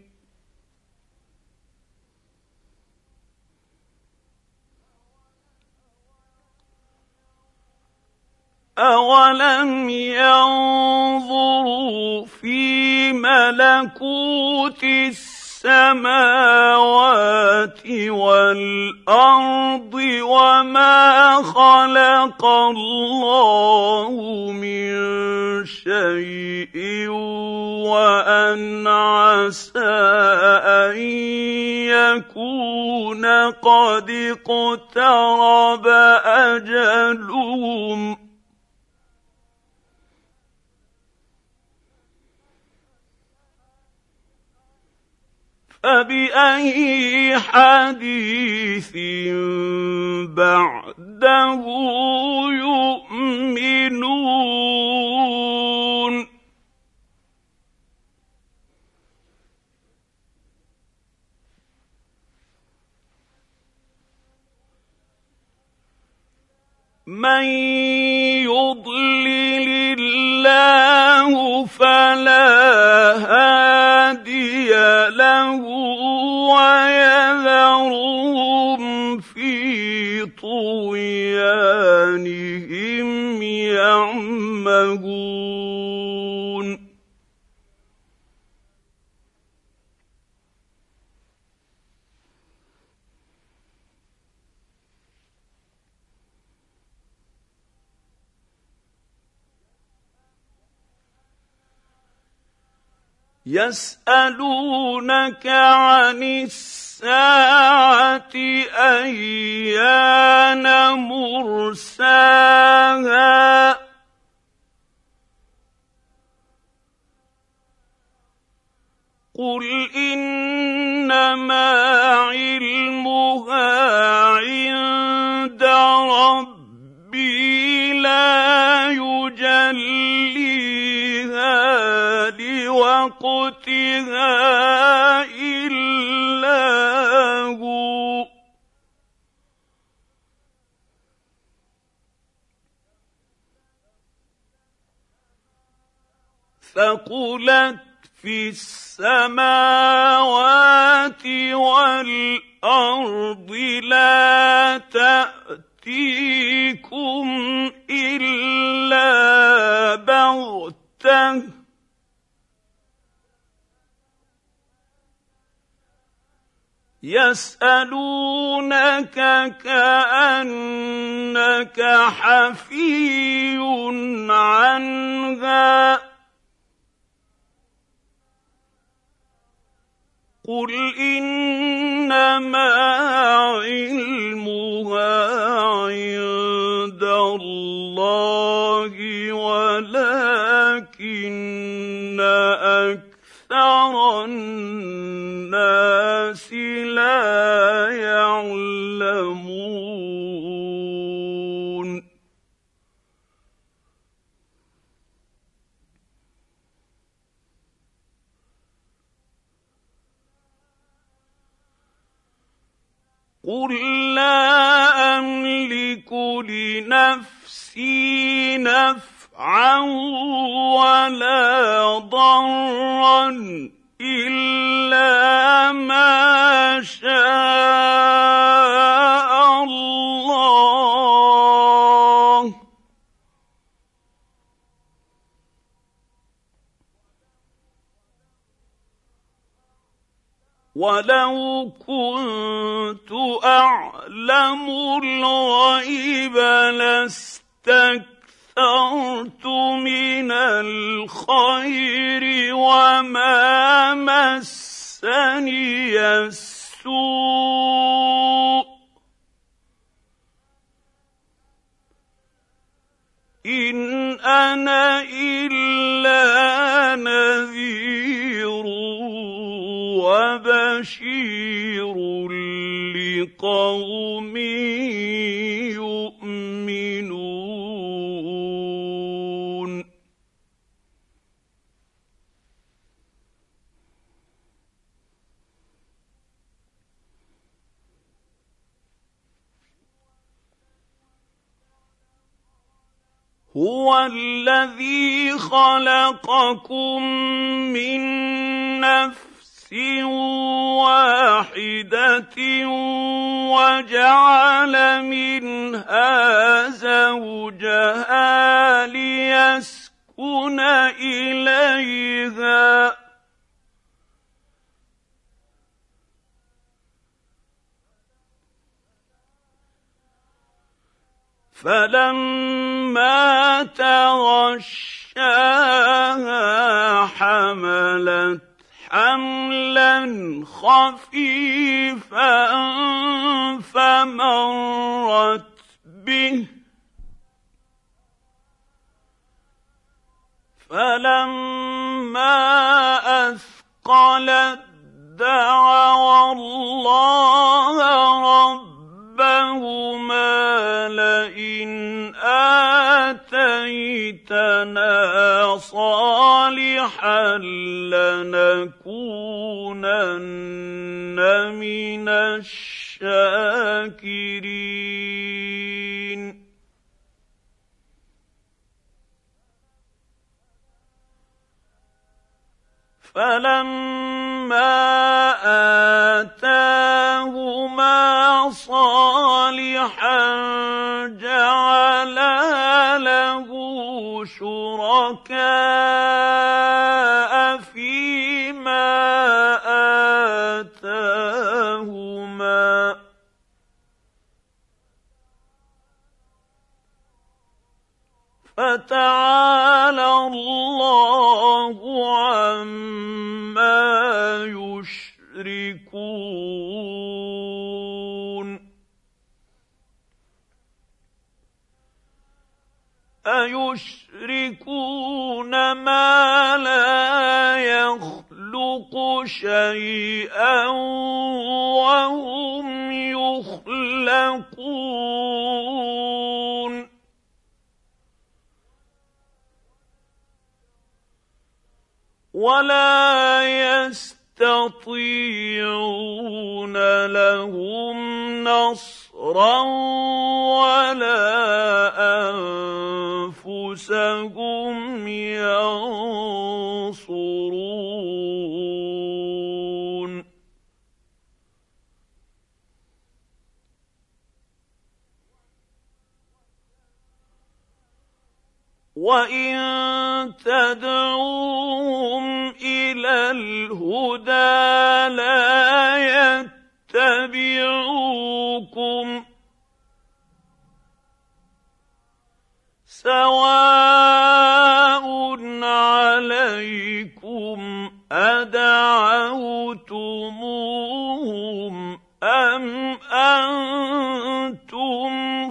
أَوَلَمْ يَنظُرُوا فِي مَلَكُوتِ السَّمَاوَاتِ وَالْأَرْضِ وَمَا خَلَقَ اللَّهُ مِن شَيْءٍ وَأَنْ عَسَىٰ أَن يَكُونَ قَدِ اقْتَرَبَ أَجَلُهُمْ فبأي حديث بعده يؤمنون من يضلل الله فلا هادي له ويذرهم في طغيانهم يعمهون يسألونك عن الساعة أيان مرساها قل إنما علمها عند ربي لا يجليها لوقتها إلا هو ثقلت في السماوات والأرض لا تأتيكم إلا بغتة يسألونك كأنك حفي عنها قل إنما علمها عند الله ولكن أكثر الناس لا يعلمون قل لا أملك لنفسي نفعا ولا ضرا إلا ما شاء الله ولو كنت أعلم الغيب لاستكثرت من الخير وما مسني السوء إن أنا إلا نذير وبشير لقوم يؤمنون هو الذي خلقكم من نفس واحدة وجعل منها زوجها ليسكن إليها فلما تغشاها حملت حملا خفيفا فمرت به فلما أثقلت دعوا الله ربهما لئن آتيتنا صالحا لنكونن من الشاكرين. فلما آتاهما صالحا جعلا له شركاء فيما آتاهما فتعالى الله عما يشركون. أيشركون ما لا يخلق شيئا وهم يخلقون. ولا يستطيعون لهم نصرا ولا أنفسهم ينصرون. وإن تدعوهم إلى الهدى لا يتبعوكم سواء عليكم أدعوتموهم أم أنتم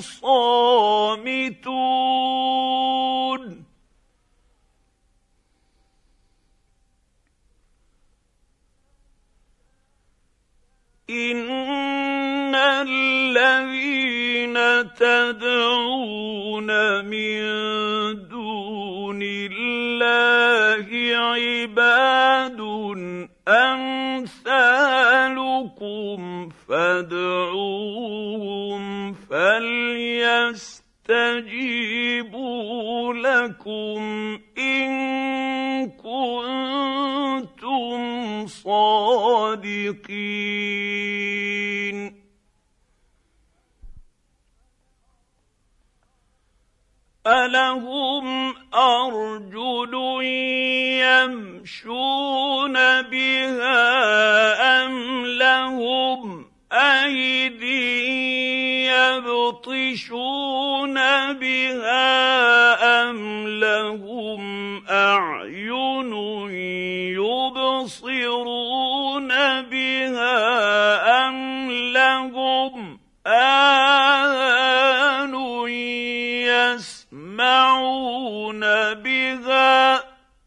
صامتون. إن الذين تدعون من دون الله عباد أمثالكم فادعوهم فليستجيبوا لكم إن كنتم صادقين. ألهم أرجل يمشون بها أم لهم أيدي يبطشون بها أم لهم أعين يبصرون بها أم لهم آذان يسمعون بها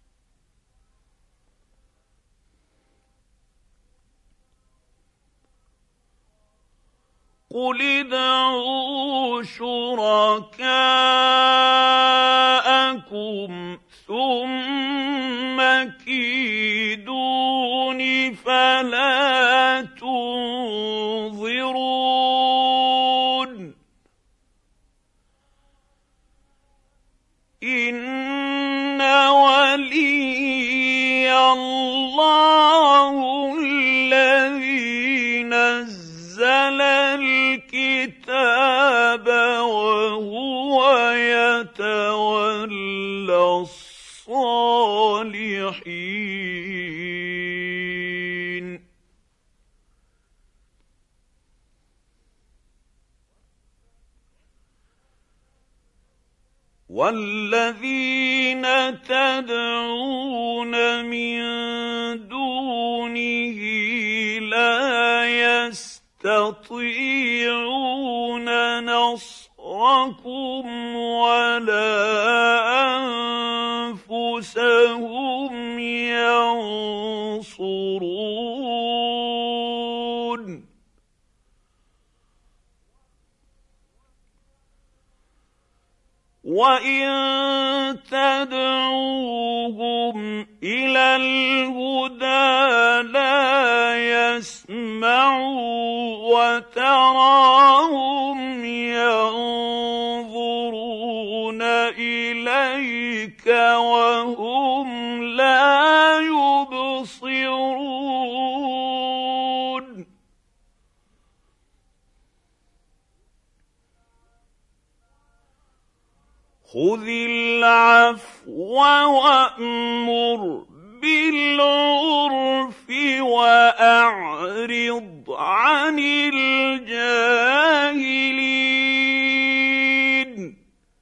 قل ادعوا شركاءكم ثم كيدون فلا تنظرون. إن ولي الله الذي نزل الكتاب وهو يتولى الصالحين. والذين تدعون من دونه لا يستطيعون نصركم ولا أنفسهم ينصرون. وَإِن تَدْعُوهُمْ إِلَى الْهُدَىٰ لَا يَسْمَعُوا وَتَرَاهُمْ يَنظُرُونَ إِلَيْكَ وَهُمْ لَا يُبْصِرُونَ خُذِ الْعَفْوَ وَأْمُرْ بِالْعُرْفِ وَأَعْرِضْ عَنِ الْجَاهِلِينَ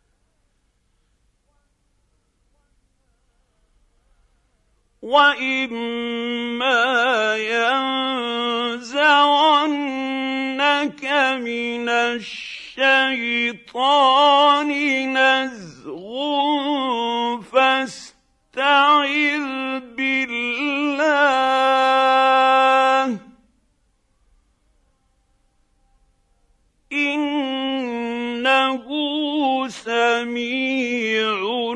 وَإِمَّا يَنزَغَنَّكَ مِنَ الشَّيْطَانِ نَزْغٌ فَاسْتَعِذْ بِاللَّهِ إِنَّهُ سَمِيعٌ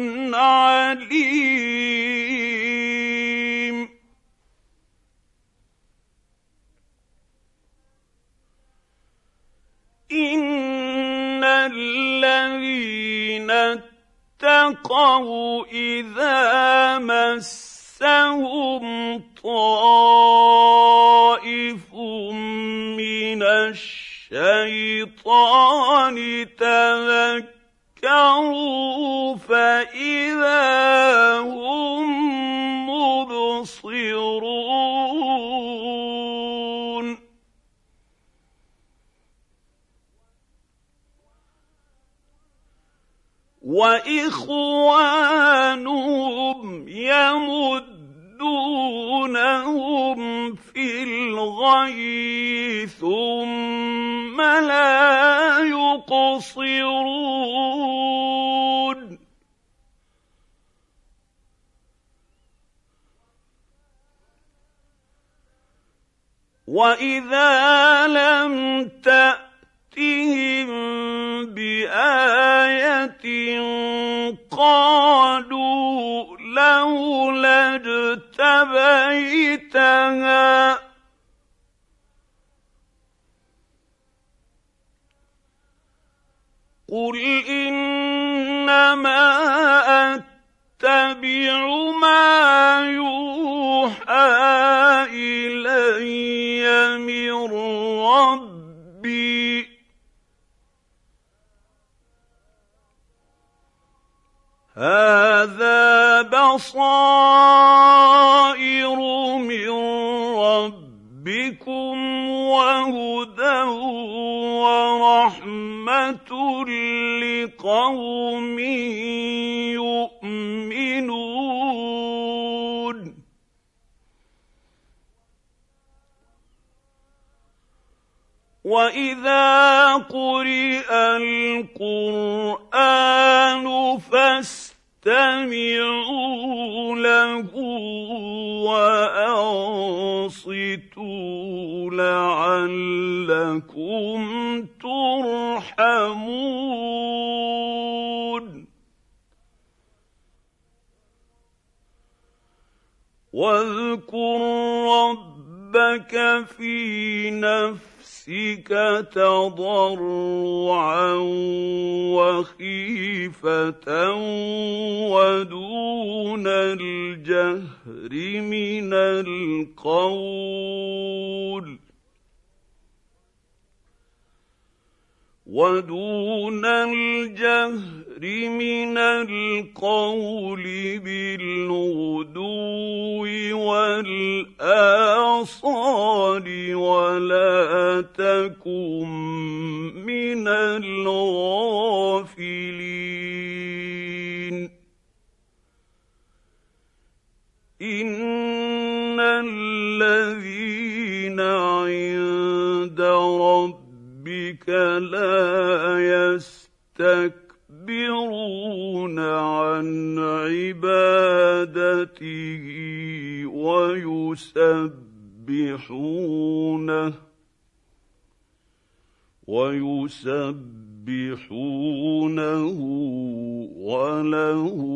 عَلِيمٌ إِنَّ الَّذِينَ اتَّقَوْا إِذَا مَسَّهُمْ طَائِفٌ مِّنَ الشَّيْطَانِ تَذَكَّرُوا فَإِذَا هُم مُّبْصِرُونَ وَإِخْوَانُهُمْ يَمُدُّونَهُمْ فِي الْغَيِّ ثُمَّ لَا يُقْصِرُونَ وَإِذَا لَمْ تَأْتِهِم بِآيَةٍ قَالُوا لَوْلَا اجْتَبَيْتَهَا قُلْ إِنَّمَا أَتَّبِعُ مَا يُوحَىٰ إِلَيَّ مِن رَّبِّي هَٰذَا بَصَائِرُ مِن رَّبِّكُمْ وَهُدًى وَرَحْمَةٌ لِّقَوْمٍ يُؤْمِنُونَ وَإِذَا قُرِئَ الْقُرْآنُ فَاسْتَمِعُوا لَهُ وَأَنصِتُوا لَعَلَّكُمْ تُرْحَمُونَ وَاذْكُر رَّبَّكَ فِي نَفْسِكَ تَضَرُّعًا وَخِيفَةً وَدُونَ الْجَهْرِ مِنَ الْقَوْلِ بِالْغُدُوِّ وَالْآصَالِ وَلَا تَكُن مِّنَ الْغَافِلِينَ إِنَّ الَّذِينَ عِندَ رَبِّكَ لَا يَسْتَكْبِرُونَ عَنْ عِبَادَتِهِ وَيُسَبِّحُونَهُ وله